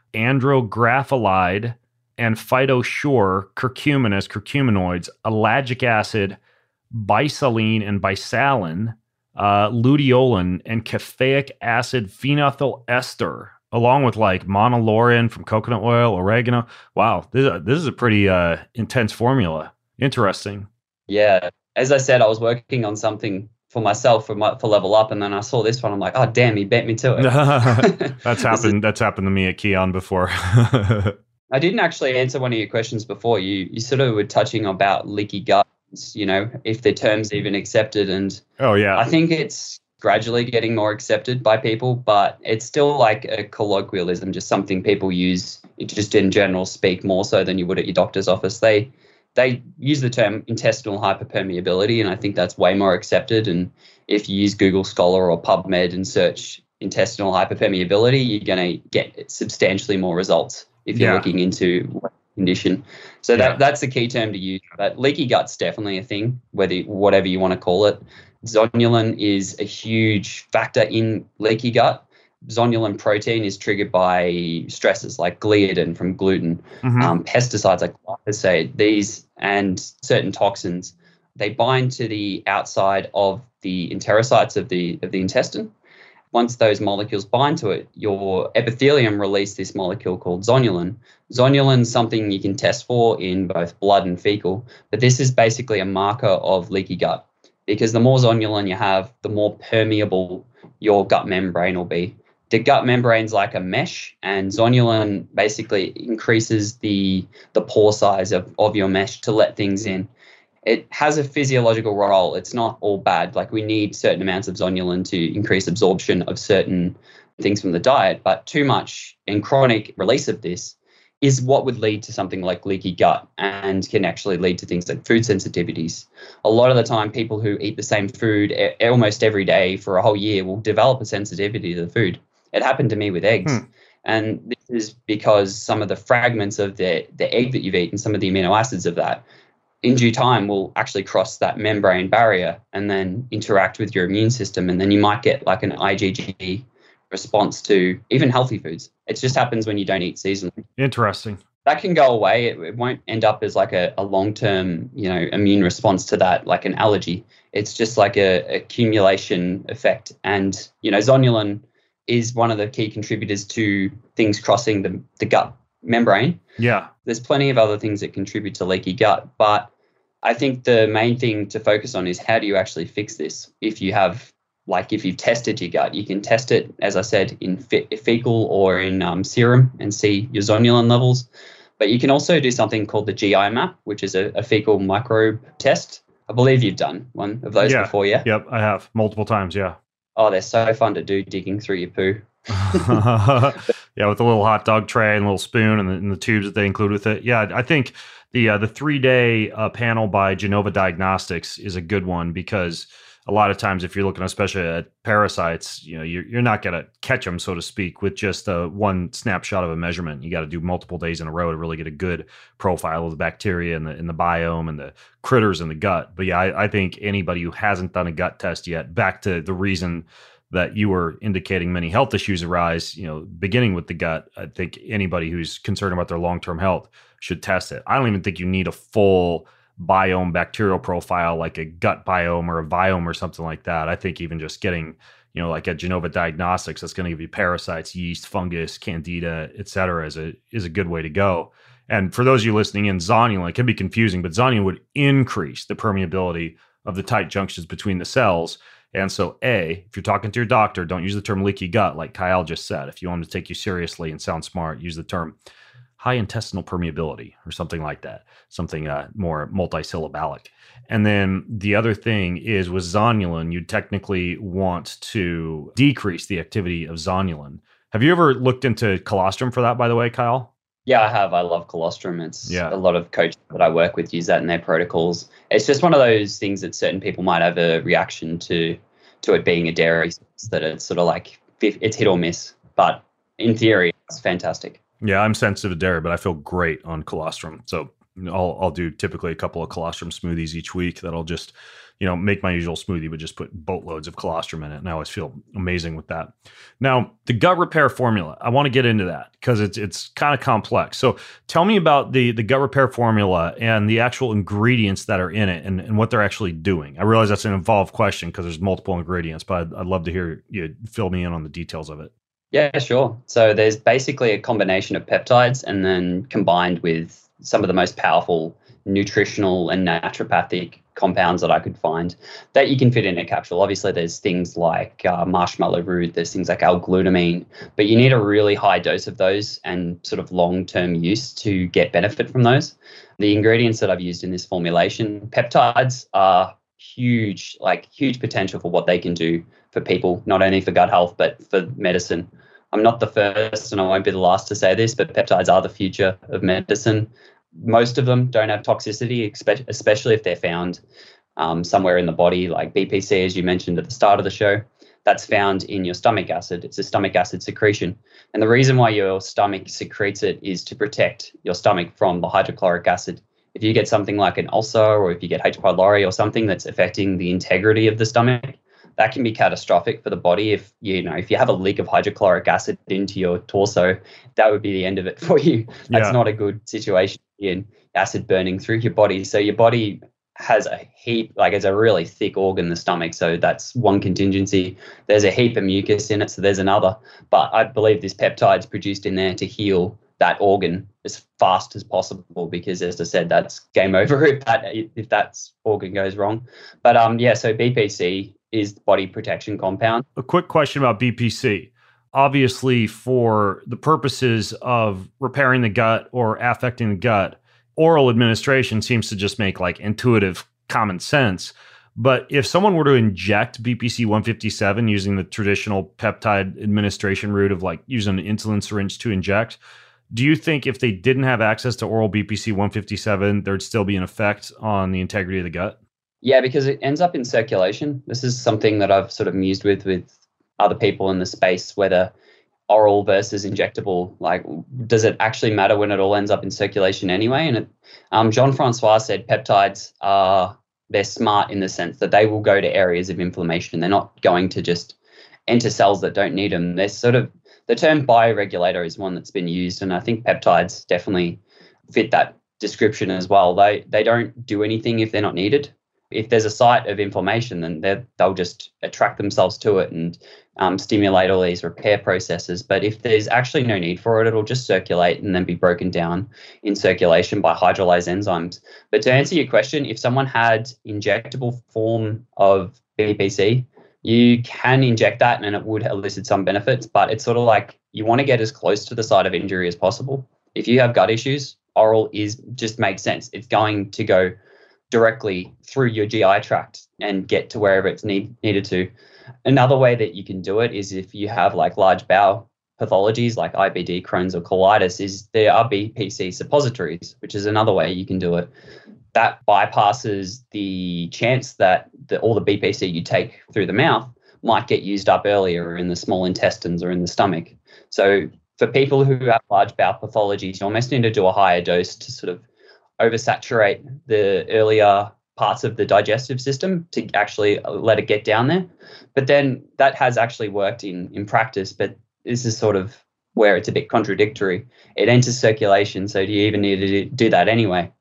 andrographylide and phytosure curcumin as curcuminoids, ellagic acid, bisaline and bisalin, uh, luteolin, and caffeic acid phenethyl ester, along with like monolaurin from coconut oil, oregano. Wow, this, is- this is a pretty uh, intense formula. Interesting. Yeah, as I said, I was working on something for myself for my, for Level Up, and then I saw this one. I'm like, oh damn, he bet me to it. That's happened. That's happened to me at Keon before. I didn't actually answer one of your questions before. You you sort of were touching about leaky gut. You know, if the term's even accepted, and Oh yeah. I think it's gradually getting more accepted by people, but it's still like a colloquialism, just something people use just in general speak more so than you would at your doctor's office. They they use the term intestinal hyperpermeability, and I think that's way more accepted. And if you use Google Scholar or PubMed and search intestinal hyperpermeability, you're going to get substantially more results if you're Yeah. looking into what condition. So Yeah. that that's the key term to use. But leaky gut's definitely a thing, whether whatever you want to call it. Zonulin is a huge factor in leaky gut. Zonulin protein is triggered by stresses like gliadin from gluten, Mhm. um, pesticides like glyphosate, these and certain toxins. They bind to the outside of the enterocytes of the of the intestine. Once those molecules bind to it, your epithelium release this molecule called zonulin. Zonulin is something you can test for in both blood and fecal, but this is basically a marker of leaky gut, because the more zonulin you have, the more permeable your gut membrane will be. The gut membrane's like a mesh, and zonulin basically increases the the pore size of, of your mesh to let things in. It has a physiological role. It's not all bad. Like, we need certain amounts of zonulin to increase absorption of certain things from the diet, but too much and chronic release of this is what would lead to something like leaky gut, and can actually lead to things like food sensitivities. A lot of the time, people who eat the same food e- almost every day for a whole year will develop a sensitivity to the food. It happened to me with eggs. Hmm. And this is because some of the fragments of the, the egg that you've eaten, some of the amino acids of that, in due time will actually cross that membrane barrier and then interact with your immune system. And then you might get like an I G G response to even healthy foods. It just happens when you don't eat seasonally. Interesting. That can go away. It, it won't end up as like a, a long-term, you know, immune response to that, like an allergy. It's just like a, a accumulation effect. And, you know, zonulin is one of the key contributors to things crossing the, the gut membrane. Yeah. There's plenty of other things that contribute to leaky gut, but I think the main thing to focus on is how do you actually fix this? If you have, like, if you've tested your gut, you can test it, as I said, in fe- fecal or in um, serum and see your zonulin levels. But you can also do something called the G I map, which is a, a fecal microbe test. I believe you've done one of those Yeah. before, yeah? Yep. I have multiple times. Yeah. Oh, they're so fun to do, digging through your poo. Yeah, with the little hot dog tray and little spoon and the, and the tubes that they include with it. Yeah, I think the uh, the three day uh, panel by Genova Diagnostics is a good one, because a lot of times if you're looking especially at parasites, you know, you're, you're not going to catch them, so to speak, with just uh, one snapshot of a measurement. You got to do multiple days in a row to really get a good profile of the bacteria and the, and the biome and the critters in the gut. But yeah, I, I think anybody who hasn't done a gut test yet, back to the reason that you were indicating many health issues arise, you know, beginning with the gut, I think anybody who's concerned about their long-term health should test it. I don't even think you need a full biome bacterial profile, like a gut biome or a biome or something like that. I think even just getting, you know, like at Genova Diagnostics, that's going to give you parasites, yeast, fungus, candida, et cetera, is a, is a good way to go. And for those of you listening in, zonulin, it can be confusing, but zonulin would increase the permeability of the tight junctions between the cells. And so, A, if you're talking to your doctor, don't use the term leaky gut, like Kyle just said. If you want him to take you seriously and sound smart, use the term high intestinal permeability or something like that, something uh, more multisyllabic. And then the other thing is with zonulin, you technically want to decrease the activity of zonulin. Have you ever looked into colostrum for that, by the way, Kyle? Yeah, I have. I love colostrum. It's yeah. a lot of coaches that I work with use that in their protocols. It's just one of those things that certain people might have a reaction to, to it being a dairy, that it's sort of like, it's hit or miss. But in theory, it's fantastic. Yeah, I'm sensitive to dairy, but I feel great on colostrum. So I'll I'll do typically a couple of colostrum smoothies each week that'll just, you know, make my usual smoothie, but just put boatloads of colostrum in it. And I always feel amazing with that. Now, the gut repair formula, I want to get into that because it's it's kind of complex. So tell me about the, the gut repair formula and the actual ingredients that are in it and, and what they're actually doing. I realize that's an involved question because there's multiple ingredients, but I'd, I'd love to hear you fill me in on the details of it. Yeah, sure. So there's basically a combination of peptides and then combined with some of the most powerful nutritional and naturopathic compounds that I could find that you can fit in a capsule. Obviously, there's things like uh, marshmallow root, there's things like L-glutamine, but you need a really high dose of those and sort of long-term use to get benefit from those. The ingredients that I've used in this formulation, peptides are huge, like huge potential for what they can do for people, not only for gut health, but for medicine. I'm not the first and I won't be the last to say this, but peptides are the future of medicine. Most of them don't have toxicity, especially if they're found um, somewhere in the body, like B P C, as you mentioned at the start of the show. That's found in your stomach acid. It's a stomach acid secretion. And the reason why your stomach secretes it is to protect your stomach from the hydrochloric acid. If you get something like an ulcer or if you get H. pylori or something that's affecting the integrity of the stomach, that can be catastrophic for the body. If you know, if you have a leak of hydrochloric acid into your torso, that would be the end of it for you. That's yeah. not a good situation in acid burning through your body. So your body has a heap, like it's a really thick organ, the stomach. So that's one contingency. There's a heap of mucus in it, so there's another. But I believe this peptide's produced in there to heal that organ as fast as possible, because as I said, that's game over if that if that organ goes wrong. But um yeah, so B P C is the body protection compound. A quick question about B P C. Obviously, for the purposes of repairing the gut or affecting the gut, oral administration seems to just make like intuitive common sense. But if someone were to inject B P C one fifty-seven using the traditional peptide administration route of like using an insulin syringe to inject, do you think if they didn't have access to oral B P C one fifty-seven, there'd still be an effect on the integrity of the gut? Yeah, because it ends up in circulation. This is something that I've sort of mused with with other people in the space, whether oral versus injectable, like does it actually matter when it all ends up in circulation anyway? And it, um, Jean-Francois said peptides are, they're smart in the sense that they will go to areas of inflammation. They're not going to just enter cells that don't need them. They're sort of, the term bioregulator is one that's been used, and I think peptides definitely fit that description as well. They they don't do anything if they're not needed. If there's a site of inflammation, then they'll just attract themselves to it and um, stimulate all these repair processes. But if there's actually no need for it, it'll just circulate and then be broken down in circulation by hydrolyzed enzymes. But to answer your question, if someone had injectable form of B P C, you can inject that and it would elicit some benefits, but it's sort of like you want to get as close to the site of injury as possible. If you have gut issues, oral is just makes sense. It's going to go directly through your G I tract and get to wherever it's need, needed to. Another way that you can do it is if you have like large bowel pathologies like I B D, Crohn's or colitis, is there are B P C suppositories, which is another way you can do it. That bypasses the chance that the, all the B P C you take through the mouth might get used up earlier in the small intestines or in the stomach. So for people who have large bowel pathologies, you almost need to do a higher dose to sort of oversaturate the earlier parts of the digestive system to actually let it get down there. But then that has actually worked in, in practice, but this is sort of where it's a bit contradictory. It enters circulation, so do you even need to do that anyway?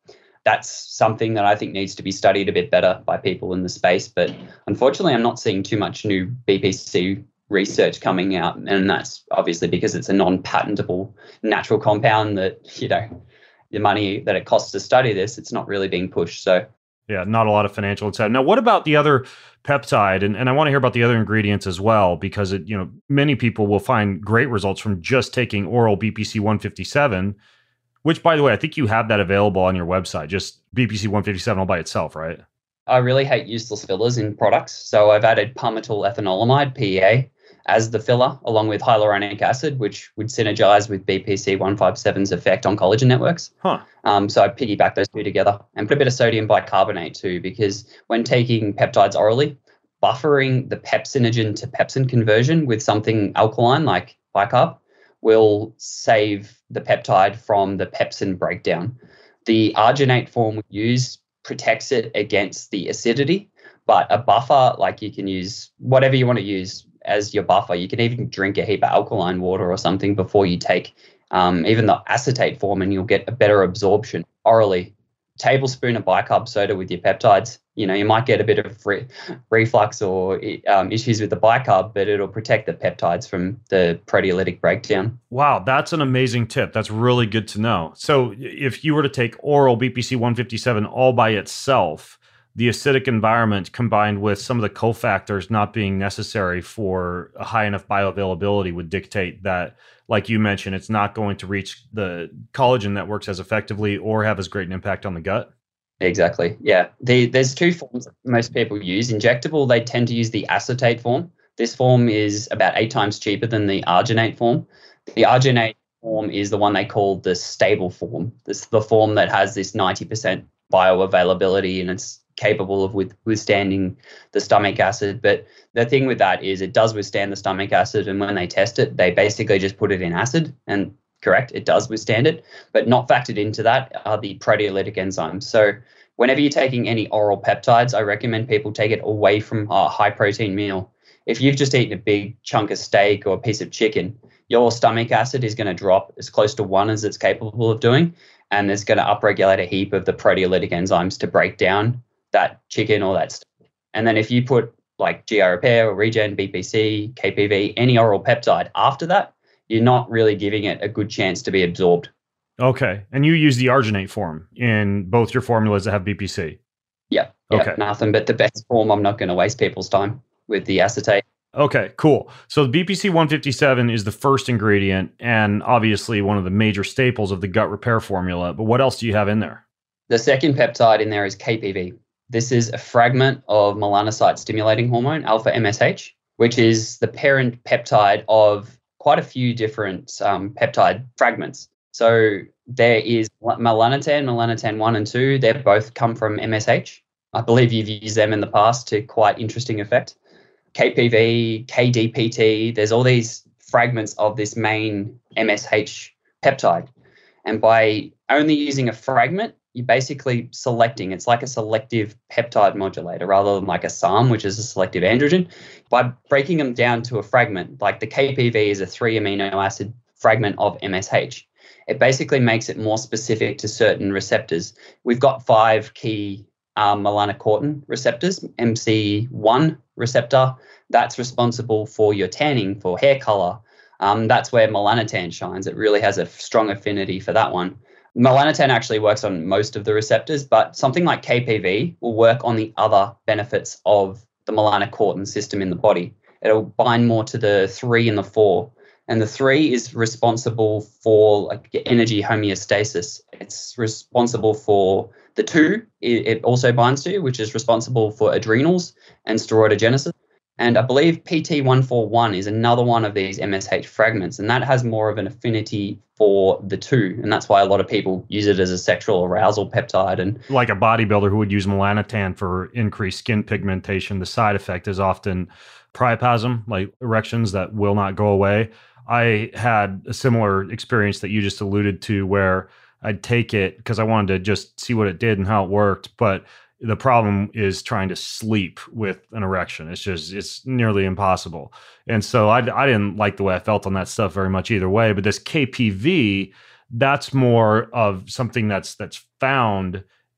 that's something that I think needs to be studied a bit better by people in the space. But unfortunately, I'm not seeing too much new B P C research coming out. And that's obviously because it's a non-patentable natural compound that, you know, the money that it costs to study this, it's not really being pushed. So yeah, not a lot of financial incentive. Now, what about the other peptide? And, and I want to hear about the other ingredients as well, because it, you know, many people will find great results from just taking oral B P C one fifty-seven, which, by the way, I think you have that available on your website, just B P C one fifty-seven all by itself, right? I really hate useless fillers in products. So I've added palmitoyl ethanolamide, P E A, as the filler, along with hyaluronic acid, which would synergize with B P C one fifty-seven's effect on collagen networks. Huh. Um, so I piggyback those two together and put a bit of sodium bicarbonate too, because when taking peptides orally, buffering the pepsinogen to pepsin conversion with something alkaline like bicarb will save the peptide from the pepsin breakdown. The arginate form we use protects it against the acidity, but a buffer, like you can use whatever you want to use as your buffer. You can even drink a heap of alkaline water or something before you take um, even the acetate form, and you'll get a better absorption orally. Tablespoon of bicarb soda with your peptides. You know, you might get a bit of re- reflux or um, issues with the bicarb, but it'll protect the peptides from the proteolytic breakdown. Wow, that's an amazing tip. That's really good to know. So if you were to take oral B P C one fifty-seven all by itself, the acidic environment combined with some of the cofactors not being necessary for a high enough bioavailability would dictate that, like you mentioned, it's not going to reach the collagen networks as effectively or have as great an impact on the gut. Exactly. Yeah. The, there's two forms that most people use. Injectable, they tend to use the acetate form. This form is about eight times cheaper than the arginate form. The arginate form is the one they call the stable form. This is the form that has this ninety percent bioavailability, and it's capable of with, withstanding the stomach acid. But the thing with that is it does withstand the stomach acid, and when they test it, they basically just put it in acid, and correct, it does withstand it, but not factored into that are the proteolytic enzymes. So whenever you're taking any oral peptides, I recommend people take it away from a high protein meal. If you've just eaten a big chunk of steak or a piece of chicken, your stomach acid is going to drop as close to one as it's capable of doing, and it's going to upregulate a heap of the proteolytic enzymes to break down that chicken or that steak. And then if you put like G I Repair or Regen, B P C, K P V, any oral peptide after that, you're not really giving it a good chance to be absorbed. Okay. And you use the arginate form in both your formulas that have B P C? Yeah. Okay. Yeah, nothing but the best form. I'm not going to waste people's time with the acetate. Okay, cool. So the B P C one fifty-seven is the first ingredient and obviously one of the major staples of the gut repair formula. But what else do you have in there? The second peptide in there is K P V. This is a fragment of melanocyte stimulating hormone, alpha M S H, which is the parent peptide of quite a few different um, peptide fragments. So there is melanotan, melanotan one and two. They both come from M S H. I believe you've used them in the past to quite interesting effect. K P V, K D P T, there's all these fragments of this main M S H peptide. And by only using a fragment, you're basically selecting. It's like a selective peptide modulator rather than like a S A R M, which is a selective androgen. By breaking them down to a fragment, like the K P V is a three amino acid fragment of M S H. It basically makes it more specific to certain receptors. We've got five key um, melanocortin receptors, M C one receptor. That's responsible for your tanning, for hair color. Um, that's where melanotan shines. It really has a strong affinity for that one. Melanotan actually works on most of the receptors, but something like K P V will work on the other benefits of the melanocortin system in the body. It'll bind more to the three and the four. And the three is responsible for like energy homeostasis. It's responsible for the two, it, it also binds to, which is responsible for adrenals and steroidogenesis. And I believe P T one forty-one is another one of these M S H fragments, and that has more of an affinity for the two. And that's why a lot of people use it as a sexual arousal peptide. And like a bodybuilder who would use melanotan for increased skin pigmentation, the side effect is often priapism, like erections that will not go away. I had a similar experience that you just alluded to where I'd take it because I wanted to just see what it did and how it worked. But the problem is trying to sleep with an erection. It's just, it's nearly impossible. And so I, I didn't like the way I felt on that stuff very much either way. But this K P V, that's more of something that's that's found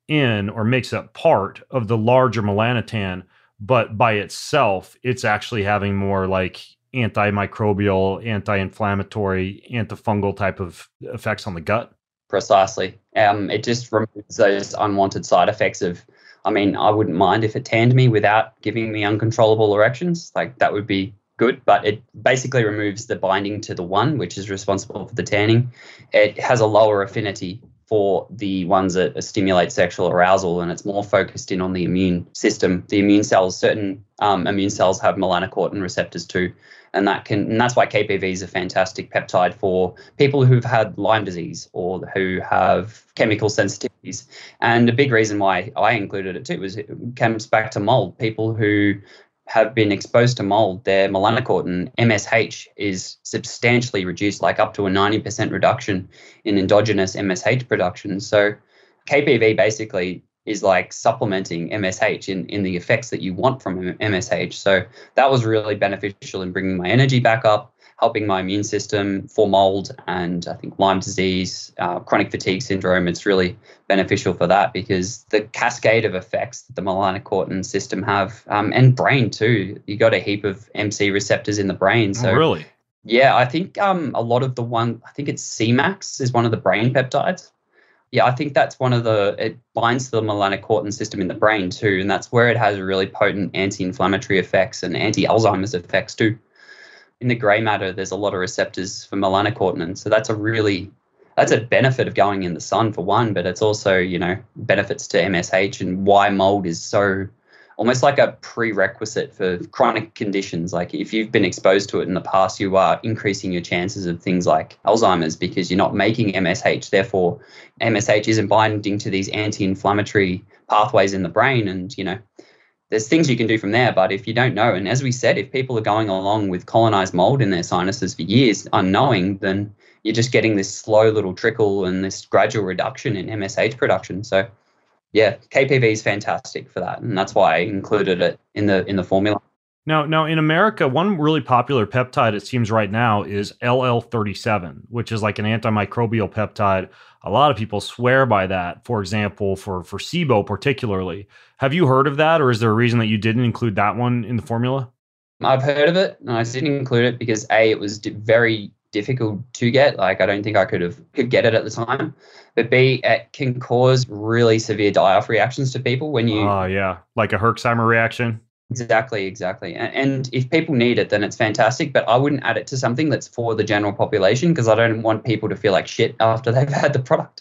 in or makes up part of the larger melanotan, but by itself, it's actually having more like antimicrobial, anti-inflammatory, antifungal type of effects on the gut? Precisely. Um, it just removes those unwanted side effects of, I mean, I wouldn't mind if it tanned me without giving me uncontrollable erections. Like that would be good, but it basically removes the binding to the one, which is responsible for the tanning. It has a lower affinity for the ones that stimulate sexual arousal, and it's more focused in on the immune system. The immune cells, certain um, immune cells have melanocortin receptors too, and that can, and that's why K P V is a fantastic peptide for people who've had Lyme disease or who have chemical sensitivities. And a big reason why I included it too was it comes back to mold. People who have been exposed to mold, their melanocortin, M S H, is substantially reduced, like up to a ninety percent reduction in endogenous M S H production. So K P V basically is like supplementing M S H in, in the effects that you want from M S H. So that was really beneficial in bringing my energy back up, helping my immune system for mold and I think Lyme disease, uh, chronic fatigue syndrome. It's really beneficial for that because the cascade of effects that the melanocortin system have, um, and brain too. You got a heap of M C receptors in the brain. So oh, really? Yeah, I think um, a lot of the one, I think it's C max is one of the brain peptides. Yeah, I think that's one of the, it binds to the melanocortin system in the brain too. And that's where it has really potent anti-inflammatory effects and anti-Alzheimer's effects too. In the grey matter, there's a lot of receptors for melanocortin. And so that's a really, that's a benefit of going in the sun for one, but it's also, you know, benefits to M S H and why mold is so almost like a prerequisite for chronic conditions. Like if you've been exposed to it in the past, you are increasing your chances of things like Alzheimer's because you're not making M S H. Therefore, M S H isn't binding to these anti-inflammatory pathways in the brain. And, you know, there's things you can do from there. But if you don't know, and as we said, if people are going along with colonized mold in their sinuses for years unknowing, then you're just getting this slow little trickle and this gradual reduction in M S H production. So yeah, K P V is fantastic for that, and that's why I included it in the in the formula. Now, now in America, one really popular peptide, it seems right now, is L L thirty-seven, which is like an antimicrobial peptide. A lot of people swear by that, for example, for, for SIBO particularly. Have you heard of that, or is there a reason that you didn't include that one in the formula? I've heard of it, and I didn't include it because A, it was very difficult to get. Like I don't think I could have could get it at the time. But B, it can cause really severe die-off reactions to people when you... Oh, uh, yeah. Like a Herxheimer reaction? Exactly, exactly. And, and if people need it, then it's fantastic. But I wouldn't add it to something that's for the general population because I don't want people to feel like shit after they've had the product.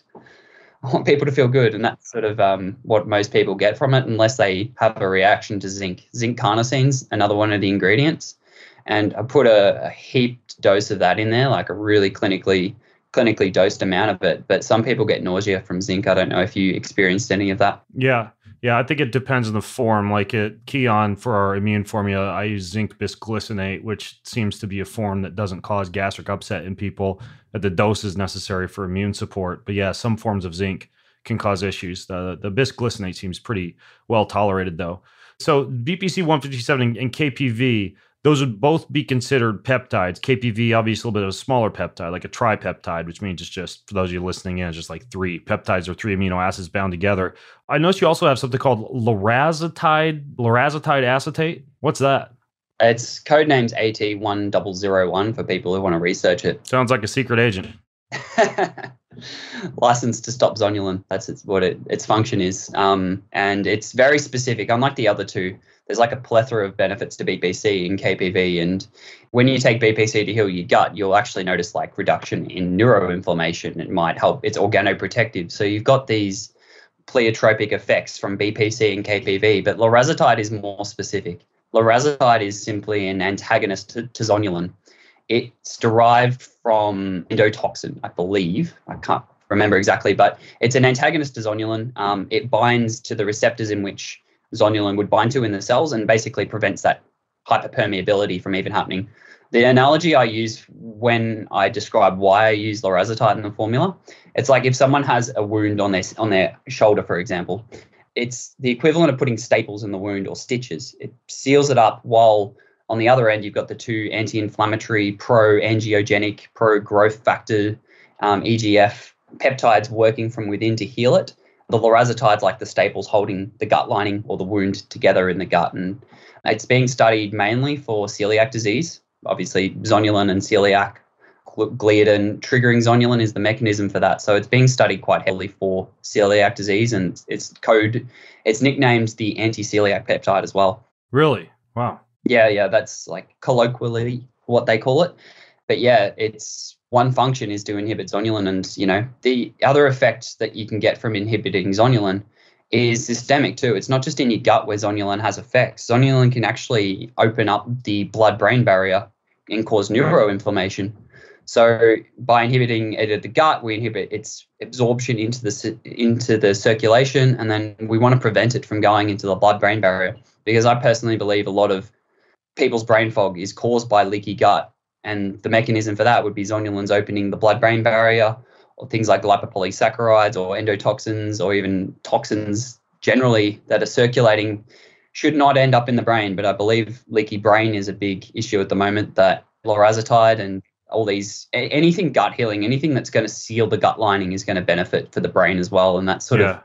I want people to feel good. And that's sort of um, what most people get from it unless they have a reaction to zinc. Zinc carnosine's another one of the ingredients. And I put a, a heaped dose of that in there, like a really clinically clinically dosed amount of it. But some people get nausea from zinc. I don't know if you experienced any of that. Yeah. Yeah, I think it depends on the form. Like at Kion for our immune formula, I use zinc bisglycinate, which seems to be a form that doesn't cause gastric upset in people at the doses necessary for immune support. But yeah, some forms of zinc can cause issues. The, the bisglycinate seems pretty well tolerated though. So B P C one fifty-seven and K P V, those would both be considered peptides. K P V, obviously, a little bit of a smaller peptide, like a tripeptide, which means it's just, for those of you listening in, it's just like three peptides or three amino acids bound together. I noticed you also have something called lorazepatide, lorazepatide acetate. What's that? It's codename's A T one thousand one for people who want to research it. Sounds like a secret agent. Licensed to stop zonulin. That's its, what it, its function is. Um, and it's very specific. Unlike the other two, there's like a plethora of benefits to B P C and K P V. And when you take B P C to heal your gut, you'll actually notice like reduction in neuroinflammation. It might help. It's organoprotective. So you've got these pleiotropic effects from B P C and K P V, but lorazepatide is more specific. Lorazepatide is simply an antagonist to, to zonulin. It's derived from endotoxin, I believe. I can't remember exactly, but it's an antagonist to zonulin. Um, it binds to the receptors in which zonulin would bind to in the cells and basically prevents that hyperpermeability from even happening. The analogy I use when I describe why I use lorazepatide in the formula, it's like if someone has a wound on their on their shoulder, for example, it's the equivalent of putting staples in the wound or stitches. It seals it up while on the other end, you've got the two anti-inflammatory, pro-angiogenic, pro-growth factor, um, E G F peptides working from within to heal it. The lorazeptide's like the staples holding the gut lining or the wound together in the gut. And it's being studied mainly for celiac disease. Obviously, zonulin and celiac, gliadin triggering zonulin is the mechanism for that. So it's being studied quite heavily for celiac disease, and it's code, it's nicknamed the anti-celiac peptide as well. Really? Wow. Yeah, yeah, that's like colloquially what they call it. But yeah, it's one function is to inhibit zonulin, and you know the other effect that you can get from inhibiting zonulin is systemic too. It's not just in your gut where zonulin has effects. Zonulin can actually open up the blood-brain barrier and cause neuroinflammation. So by inhibiting it at the gut, we inhibit its absorption into the into the circulation, and then we want to prevent it from going into the blood-brain barrier. Because I personally believe a lot of people's brain fog is caused by leaky gut, and the mechanism for that would be zonulins opening the blood-brain barrier, or things like lipopolysaccharides or endotoxins, or even toxins generally that are circulating should not end up in the brain. But I believe leaky brain is a big issue at the moment, that lorazeptide and all these, anything gut healing, anything that's going to seal the gut lining is going to benefit for the brain as well. And that's sort yeah. of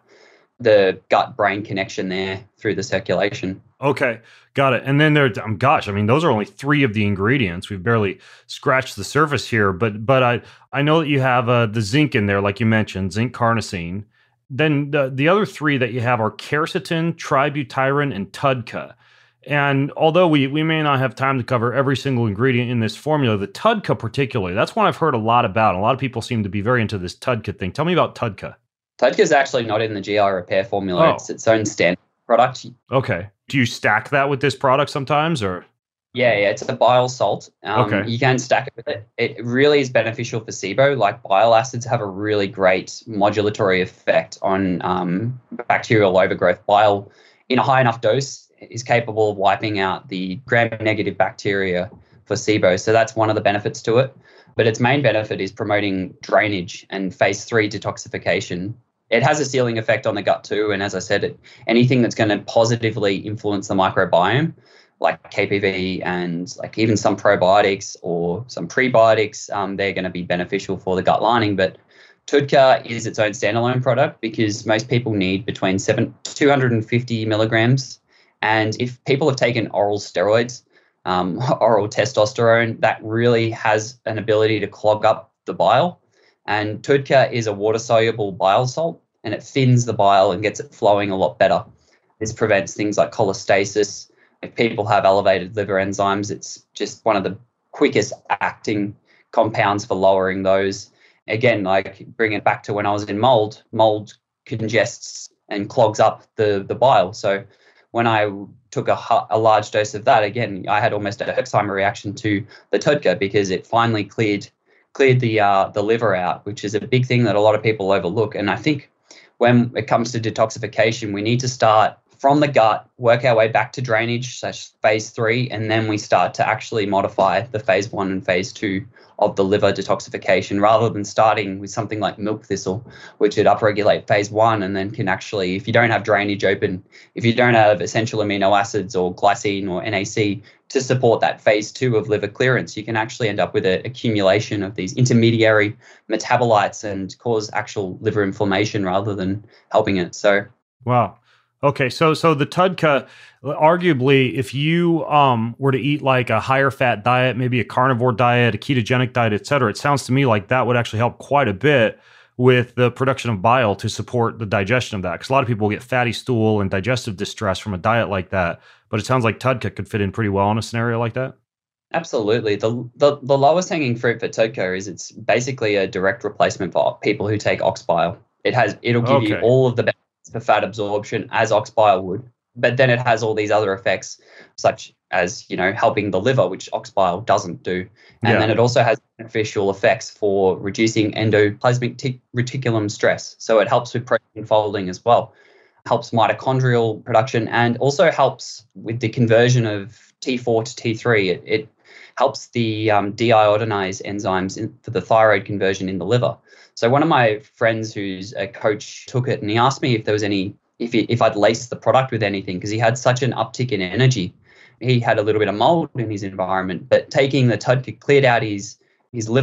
the gut-brain connection there through the circulation. Okay, got it. And then there, um, gosh, I mean, those are only three of the ingredients. We've barely scratched the surface here, but but I I know that you have uh, the zinc in there, like you mentioned, zinc carnosine. Then the, the other three that you have are quercetin, tributyrin, and T U D C A. And although we, we may not have time to cover every single ingredient in this formula, the T U D C A particularly, that's one I've heard a lot about. A lot of people seem to be very into this T U D C A thing. Tell me about T U D C A. T U D C A is actually not in the G I repair formula. Oh. It's its own standard product. Okay. Do you stack that with this product sometimes, or? Yeah, yeah, it's a bile salt. Um, okay. You can stack it with it. It really is beneficial for SIBO. Like bile acids have a really great modulatory effect on um, bacterial overgrowth. Bile, in a high enough dose, is capable of wiping out the gram-negative bacteria for SIBO. So that's one of the benefits to it. But its main benefit is promoting drainage and phase three detoxification. It has a sealing effect on the gut too. And as I said, it, anything that's going to positively influence the microbiome, like K P V and like even some probiotics or some prebiotics, um, they're going to be beneficial for the gut lining. But T U D C A is its own standalone product because most people need between seven, two hundred fifty milligrams. And if people have taken oral steroids, um, oral testosterone, that really has an ability to clog up the bile. And T U D C A is a water-soluble bile salt, and it thins the bile and gets it flowing a lot better. This prevents things like cholestasis. If people have elevated liver enzymes, it's just one of the quickest acting compounds for lowering those. Again, like bring it back to when I was in mold, mold congests and clogs up the, the bile. So when I took a, a large dose of that, again, I had almost a Herxheimer reaction to the T U D C A because it finally cleared cleared the uh, the liver out, which is a big thing that a lot of people overlook. And I think when it comes to detoxification, we need to start from the gut, work our way back to drainage, slash phase three, and then we start to actually modify the phase one and phase two of the liver detoxification, rather than starting with something like milk thistle, which would upregulate phase one and then can actually, if you don't have drainage open, if you don't have essential amino acids or glycine or N A C to support that phase two of liver clearance, you can actually end up with an accumulation of these intermediary metabolites and cause actual liver inflammation rather than helping it. So, wow. Okay, so so the T U D C A, arguably, if you um were to eat like a higher fat diet, maybe a carnivore diet, a ketogenic diet, et cetera, it sounds to me like that would actually help quite a bit with the production of bile to support the digestion of that. Because a lot of people get fatty stool and digestive distress from a diet like that. But it sounds like T U D C A could fit in pretty well in a scenario like that. Absolutely. The, the the lowest hanging fruit for T U D C A is it's basically a direct replacement for people who take ox bile. It has it'll give okay. you all of the benefits for fat absorption as ox bile would, but then it has all these other effects, such as, you know, helping the liver, which ox bile doesn't do. And yeah. then it also has beneficial effects for reducing endoplasmic t- reticulum stress. So it helps with protein folding as well, helps mitochondrial production, and also helps with the conversion of T four to T three. It, it helps the um, deiodinase enzymes in, for the thyroid conversion in the liver. So one of my friends who's a coach took it, and he asked me if there was any, if he, if I'd laced the product with anything, because he had such an uptick in energy. He had a little bit of mold in his environment, but taking the T U D C A cleared out his his liver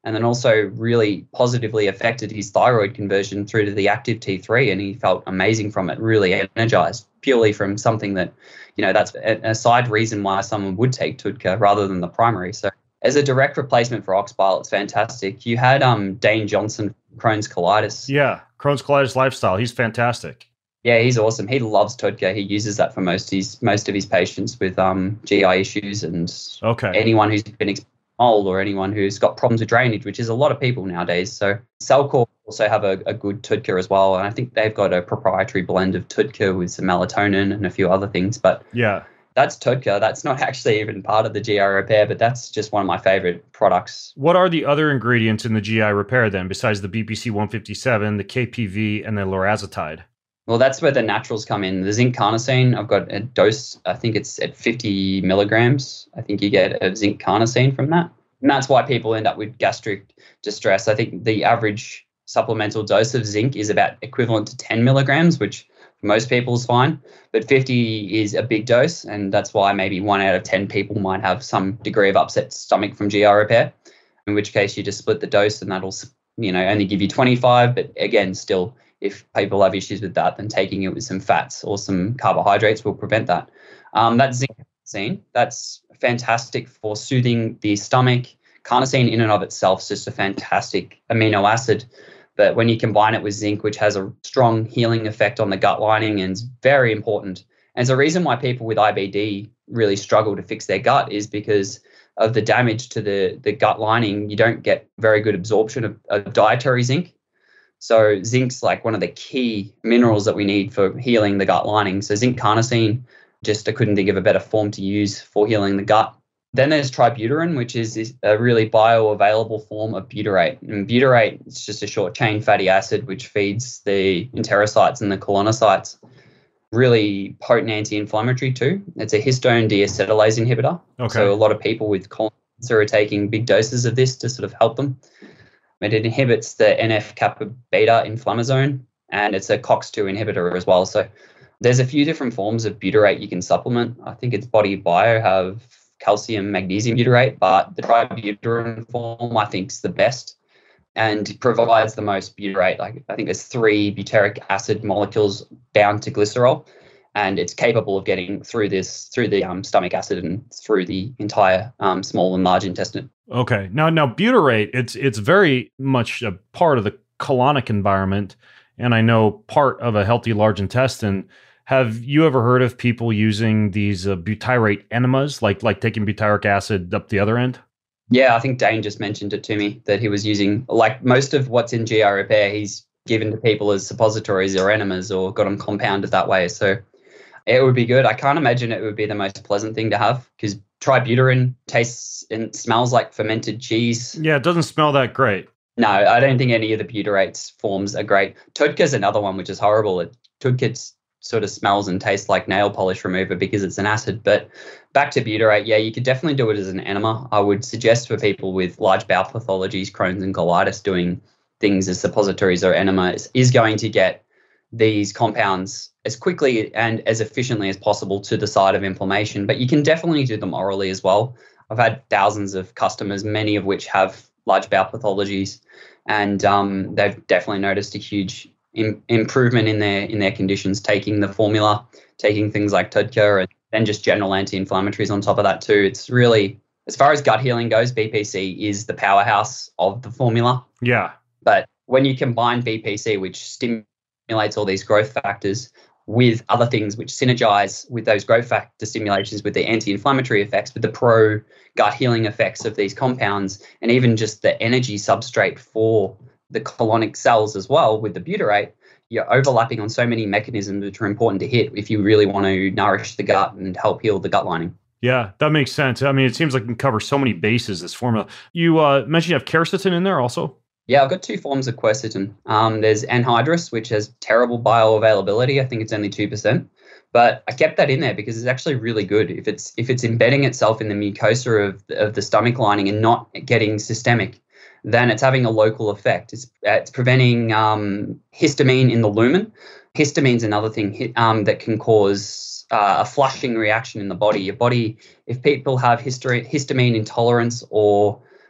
and then also really positively affected his thyroid conversion through to the active T three, and he felt amazing from it, really energized, purely from something that, you know, that's a, a side reason why someone would take TUDCA rather than the primary. So as a direct replacement for ox bile, it's fantastic. You had um, Dane Johnson, Crohn's colitis. Yeah, Crohn's colitis lifestyle. He's fantastic. Yeah, he's awesome. He loves TUDCA. He uses that for most his most of his patients with um, G I issues and okay. anyone who's been exposed to mold or anyone who's got problems with drainage, which is a lot of people nowadays. So Cellcore also have a, a good TUDCA as well, and I think they've got a proprietary blend of TUDCA with some melatonin and a few other things. But yeah, that's TUDCA. That's not actually even part of the G I repair, but that's just one of my favorite products. What are the other ingredients in the G I repair then, besides the B P C one fifty-seven, the K P V, and the lorazepatide? Well, that's where the naturals come in. The zinc carnosine, I've got a dose, I think it's at fifty milligrams. I think you get a zinc carnosine from that. And that's why people end up with gastric distress. I think the average supplemental dose of zinc is about equivalent to ten milligrams, which for most people is fine. But fifty is a big dose, and that's why maybe one out of ten people might have some degree of upset stomach from G I repair, in which case you just split the dose and that'll, you know, only give you twenty-five. But again, still, if people have issues with that, then taking it with some fats or some carbohydrates will prevent that. Um, that zinc carnosine, that's fantastic for soothing the stomach. Carnosine in and of itself is just a fantastic amino acid. But when you combine it with zinc, which has a strong healing effect on the gut lining and is very important. And it's a reason why people with I B D really struggle to fix their gut, is because of the damage to the, the gut lining. You don't get very good absorption of, of dietary zinc. So zinc's like one of the key minerals that we need for healing the gut lining. So zinc carnosine, just I couldn't think of a better form to use for healing the gut. Then there's tributyrin, which is a really bioavailable form of butyrate. And butyrate is just a short chain fatty acid which feeds the enterocytes and the colonocytes. Really potent anti-inflammatory too. It's a histone deacetylase inhibitor. Okay. So a lot of people with colon cancer are taking big doses of this to sort of help them. It inhibits the N F kappa beta inflammasome, and it's a COX two inhibitor as well. So there's a few different forms of butyrate you can supplement. I think it's Body Bio have calcium magnesium butyrate, but the tributyrin form I think is the best and provides the most butyrate. Like I think there's three butyric acid molecules bound to glycerol, and it's capable of getting through this through the um, stomach acid and through the entire um, small and large intestine. Okay. Now, now butyrate, it's it's very much a part of the colonic environment, and I know part of a healthy large intestine. Have you ever heard of people using these uh, butyrate enemas, like like taking butyric acid up the other end? Yeah, I think Dane just mentioned it to me that he was using, like most of what's in G I repair, he's given to people as suppositories or enemas or got them compounded that way. So it would be good. I can't imagine it would be the most pleasant thing to have, because tributyrin tastes and smells like fermented cheese. Yeah, it doesn't smell that great. No, I don't think any of the butyrates forms are great. TUDCA is another one which is horrible. It, TUDCA sort of smells and tastes like nail polish remover because it's an acid. But back to butyrate, yeah, you could definitely do it as an enema. I would suggest for people with large bowel pathologies, Crohn's and colitis, doing things as suppositories or enemas is going to get these compounds as quickly and as efficiently as possible to the site of inflammation. But you can definitely do them orally as well. I've had thousands of customers, many of which have large bowel pathologies, and um, they've definitely noticed a huge im- improvement in their in their conditions, taking the formula, taking things like TUDCA, and then just general anti-inflammatories on top of that too. It's really, as far as gut healing goes, B P C is the powerhouse of the formula. Yeah. But when you combine B P C, which stimulates all these growth factors, with other things which synergize with those growth factor stimulations, with the anti-inflammatory effects, with the pro-gut healing effects of these compounds, and even just the energy substrate for the colonic cells as well with the butyrate, you're overlapping on so many mechanisms which are important to hit if you really want to nourish the gut and help heal the gut lining. Yeah, that makes sense. I mean, it seems like it can cover so many bases, this formula. You uh, mentioned you have quercetin in there also? Yeah, I've got two forms of quercetin. Um, there's anhydrous, which has terrible bioavailability. I think it's only two percent. But I kept that in there because it's actually really good. If it's if it's embedding itself in the mucosa of, of the stomach lining and not getting systemic, then it's having a local effect. It's, it's preventing um, histamine in the lumen. Histamine's another thing um, that can cause uh, a flushing reaction in the body. Your body, if people have histamine intolerance or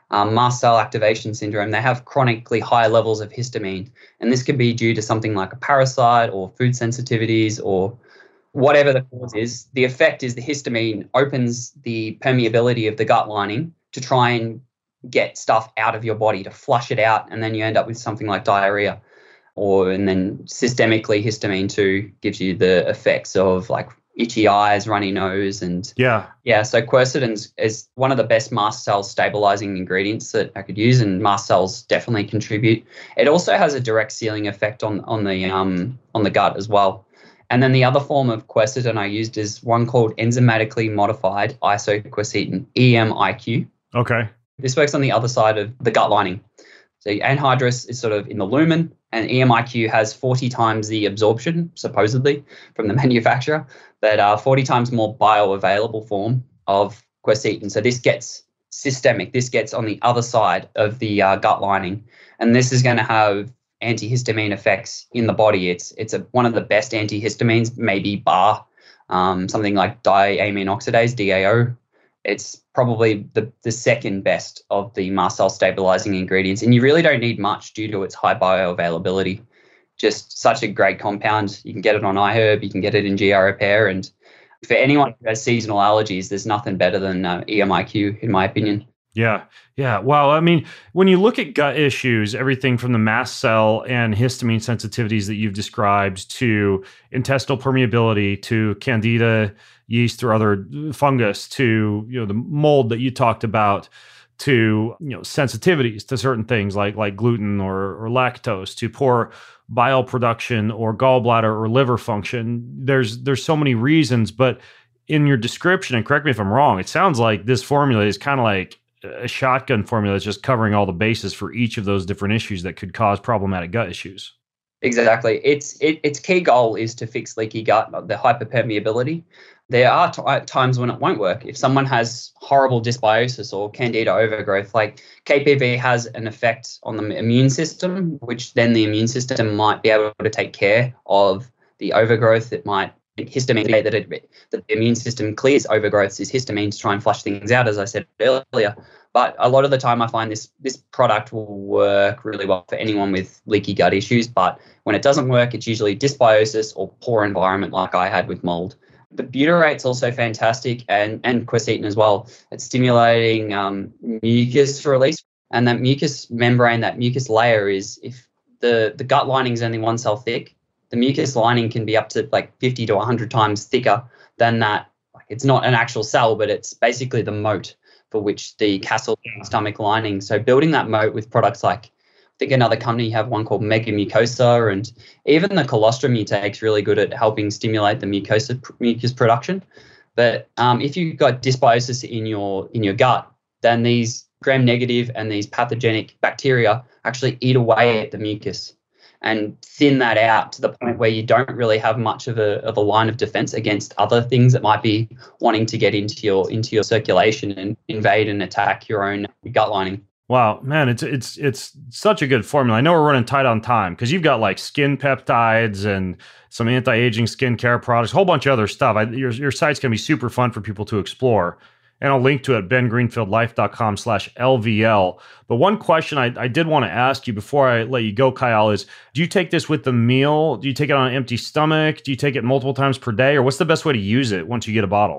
um, mast cell activation syndrome, they have chronically high levels of histamine. And this could be due to something like a parasite or food sensitivities or whatever the cause is. The effect is the histamine opens the permeability of the gut lining to try and get stuff out of your body, to flush it out, and then you end up with something like diarrhea. Or and then systemically, histamine too gives you the effects of like itchy eyes, runny nose, and yeah, yeah. So quercetin is, is one of the best mast cell stabilizing ingredients that I could use, and mast cells definitely contribute. It also has a direct sealing effect on on the um on the gut as well. And then the other form of quercetin I used is one called enzymatically modified isoquercetin, E M I Q. Okay. This works on the other side of the gut lining. So anhydrous is sort of in the lumen, and E M I Q has forty times the absorption, supposedly, from the manufacturer, but uh, forty times more bioavailable form of quercetin. So this gets systemic. This gets on the other side of the uh, gut lining, and this is going to have antihistamine effects in the body. It's it's a, one of the best antihistamines, maybe bar um, something like diamine oxidase, D A O. It's probably the, the second best of the mast cell stabilizing ingredients. And you really don't need much due to its high bioavailability. Just such a great compound. You can get it on iHerb, you can get it in G R Repair. And for anyone who has seasonal allergies, there's nothing better than uh, E M I Q, in my opinion. Yeah. Yeah. Well, I mean, when you look at gut issues, everything from the mast cell and histamine sensitivities that you've described to intestinal permeability to candida yeast or other fungus to, you know, the mold that you talked about to, you know, sensitivities to certain things like like gluten or, or lactose to poor bile production or gallbladder or liver function. There's there's so many reasons, but in your description, and correct me if I'm wrong, it sounds like this formula is kind of like a shotgun formula that's just covering all the bases for each of those different issues that could cause problematic gut issues. Exactly. Its it, its key goal is to fix leaky gut, the hyperpermeability. There are t- times when it won't work. If someone has horrible dysbiosis or candida overgrowth, like K P V has an effect on the immune system, which then the immune system might be able to take care of the overgrowth. It might histamine that, it, that the immune system clears overgrowths is histamine to try and flush things out, as I said earlier. But a lot of the time I find this this product will work really well for anyone with leaky gut issues. But when it doesn't work, it's usually dysbiosis or poor environment like I had with mold. The butyrate's also fantastic, and, and quercetin as well. It's stimulating um, mucus release. And that mucus membrane, that mucus layer is, if the, the gut lining is only one cell thick, the mucus lining can be up to like fifty to one hundred times thicker than that. Like, it's not an actual cell, but it's basically the moat for which the castle stomach lining. So building that moat with products like, I think another company have one called Mega Mucosa, and even the colostrum you take is really good at helping stimulate the mucosa mucus production. But um, if you've got dysbiosis in your in your gut, then these gram-negative and these pathogenic bacteria actually eat away at the mucus and thin that out to the point where you don't really have much of a of a line of defense against other things that might be wanting to get into your into your circulation and invade and attack your own gut lining. Wow, man, it's it's it's such a good formula. I know we're running tight on time because you've got like skin peptides and some anti-aging skincare products, a whole bunch of other stuff. I, your your site's gonna be super fun for people to explore, and I'll link to it at ben greenfield life dot com slash L V L. But one question I, I did want to ask you before I let you go, Kyle, is do you take this with the meal? Do you take it on an empty stomach? Do you take it multiple times per day, or what's the best way to use it once you get a bottle?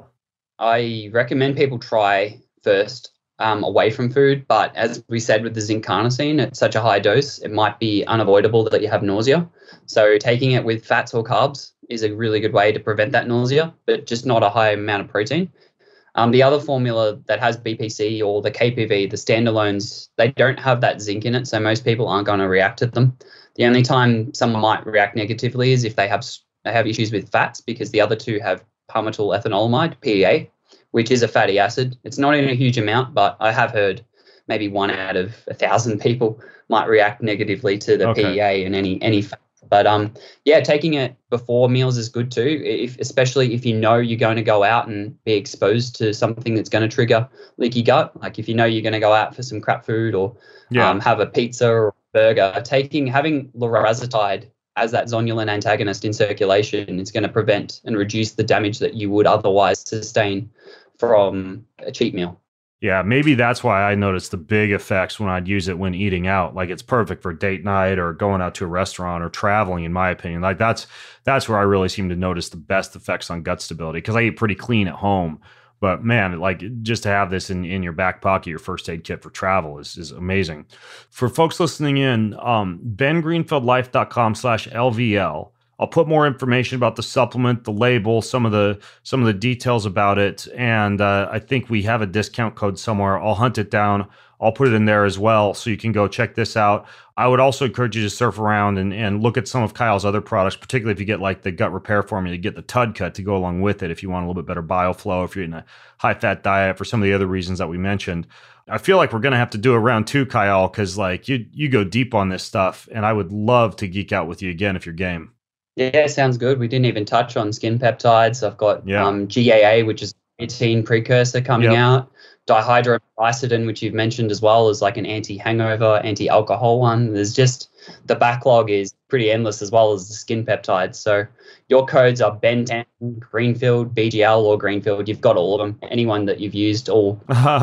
I recommend people try first. Um, away from food, but as we said with the zinc carnosine, at such a high dose, it might be unavoidable that you have nausea. So taking it with fats or carbs is a really good way to prevent that nausea, but just not a high amount of protein. Um, the other formula that has B P C or the K P V, the standalones, they don't have that zinc in it, so most people aren't going to react to them. The only time someone might react negatively is if they have they have issues with fats, because the other two have palmitoyl ethanolamide, P E A, which is a fatty acid. It's not in a huge amount, but I have heard maybe one out of a thousand people might react negatively to the okay. P E A and any any fat. But um, yeah, taking it before meals is good too, if, especially if you know you're going to go out and be exposed to something that's going to trigger leaky gut. Like if you know you're going to go out for some crap food or yeah. um, have a pizza or a burger, taking having lorazepam as that zonulin antagonist in circulation is going to prevent and reduce the damage that you would otherwise sustain from a cheat meal. Yeah, maybe that's why I noticed the big effects when I'd use it when eating out. Like it's perfect for date night or going out to a restaurant or traveling, in my opinion. Like that's that's where I really seem to notice the best effects on gut stability because I eat pretty clean at home. But man, like just to have this in, in your back pocket, your first aid kit for travel is, is amazing. For folks listening in, um, ben greenfield life dot com slash L V L. I'll put more information about the supplement, the label, some of the some of the details about it, and uh, I think we have a discount code somewhere. I'll hunt it down. I'll put it in there as well, so you can go check this out. I would also encourage you to surf around and, and look at some of Kyle's other products, particularly if you get like the gut repair formula, you get the Tud Cut to go along with it if you want a little bit better bioflow, if you're in a high-fat diet, for some of the other reasons that we mentioned. I feel like we're going to have to do a round two, Kyle, because like you you go deep on this stuff, and I would love to geek out with you again if you're game. Yeah, sounds good. We didn't even touch on skin peptides. I've got yeah. um, G A A, which is a creatine precursor coming yep. out. Dihydroicidin, which you've mentioned as well, is like an anti-hangover, anti-alcohol one. There's just the backlog is pretty endless as well as the skin peptides. So your codes are Ben ten, Greenfield, B G L, or Greenfield. You've got all of them. Anyone that you've used, all.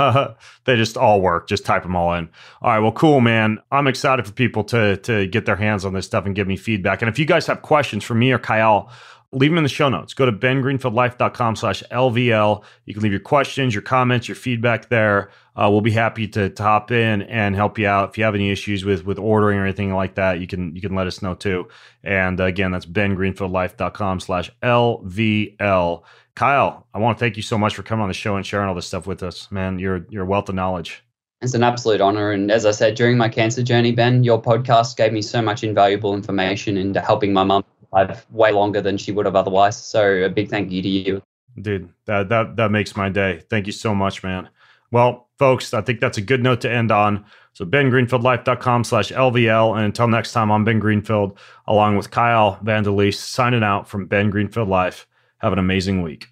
They just all work. Just type them all in. All right. Well, cool, man. I'm excited for people to to get their hands on this stuff and give me feedback. And if you guys have questions for me or Kyle, leave them in the show notes. Go to ben greenfield life dot com slash L V L. You can leave your questions, your comments, your feedback there. Uh, we'll be happy to, to hop in and help you out. If you have any issues with with ordering or anything like that, you can you can let us know too. And uh, again, that's ben greenfield life dot com slash L V L. Kyle, I want to thank you so much for coming on the show and sharing all this stuff with us, man. You're you're a wealth of knowledge. It's an absolute honor. And as I said, during my cancer journey, Ben, your podcast gave me so much invaluable information into helping my mum live way longer than she would have otherwise. So a big thank you to you. Dude, that that that makes my day. Thank you so much, man. Well, folks, I think that's a good note to end on. So ben greenfield life dot com slash L V L. And until next time, I'm Ben Greenfield, along with Kyle Vandelies, signing out from Ben Greenfield Life. Have an amazing week.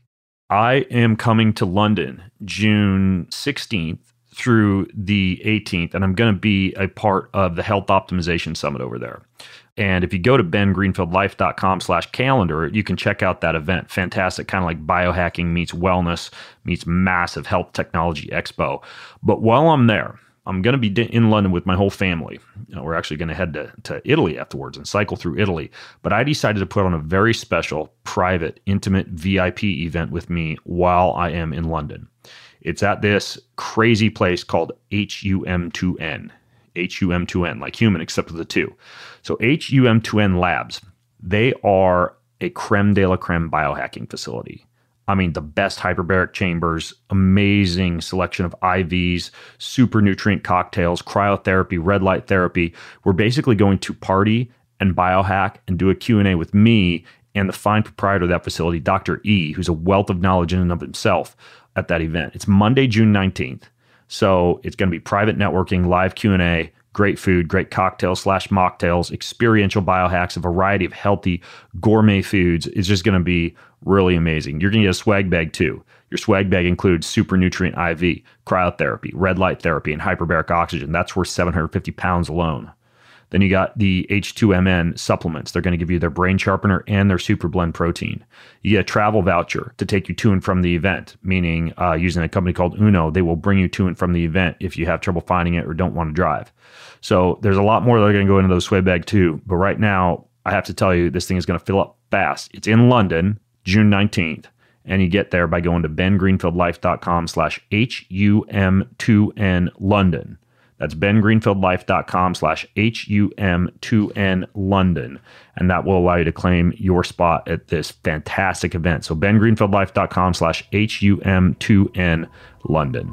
I am coming to London June sixteenth through the eighteenth, and I'm going to be a part of the Health Optimization Summit over there. And if you go to ben greenfield life dot com slash calendar, you can check out that event. Fantastic, kind of like biohacking meets wellness meets massive health technology expo. But while I'm there, I'm going to be in London with my whole family. You know, we're actually going to head to, to Italy afterwards and cycle through Italy. But I decided to put on a very special, private, intimate V I P event with me while I am in London. It's at this crazy place called H U M two N. H U M two N, like human, except with the two. So H U M two N Labs, they are a creme de la creme biohacking facility. I mean, the best hyperbaric chambers, amazing selection of I Vs, super nutrient cocktails, cryotherapy, red light therapy. We're basically going to party and biohack and do a Q and A with me and the fine proprietor of that facility, Doctor E, who's a wealth of knowledge in and of himself at that event. It's Monday, June nineteenth. So it's going to be private networking, live Q and A, great food, great cocktails slash mocktails, experiential biohacks, a variety of healthy gourmet foods. It's just going to be really amazing. You're going to get a swag bag too. Your swag bag includes super nutrient I V, cryotherapy, red light therapy, and hyperbaric oxygen. That's worth seven hundred fifty pounds alone. Then you got the H two M N supplements. They're going to give you their brain sharpener and their super blend protein. You get a travel voucher to take you to and from the event, meaning uh, using a company called Uno, they will bring you to and from the event if you have trouble finding it or don't want to drive. So there's a lot more that are going to go into those swag bag too. But right now, I have to tell you, this thing is going to fill up fast. It's in London, June nineteenth. And you get there by going to ben greenfield life dot com slash H U M two N London. That's ben greenfield life dot com slash H U M two N London. And that will allow you to claim your spot at this fantastic event. So ben greenfield life dot com slash H U M two N London.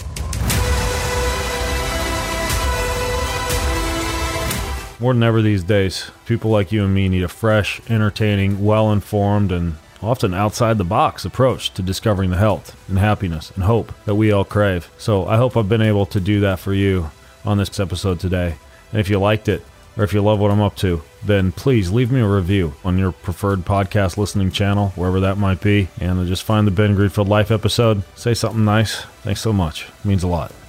More than ever these days, people like you and me need a fresh, entertaining, well-informed, and often outside-the-box approach to discovering the health and happiness and hope that we all crave. So I hope I've been able to do that for you on this episode today. And if you liked it, or if you love what I'm up to, then please leave me a review on your preferred podcast listening channel, wherever that might be, and just find the Ben Greenfield Life episode. Say something nice. Thanks so much. It means a lot.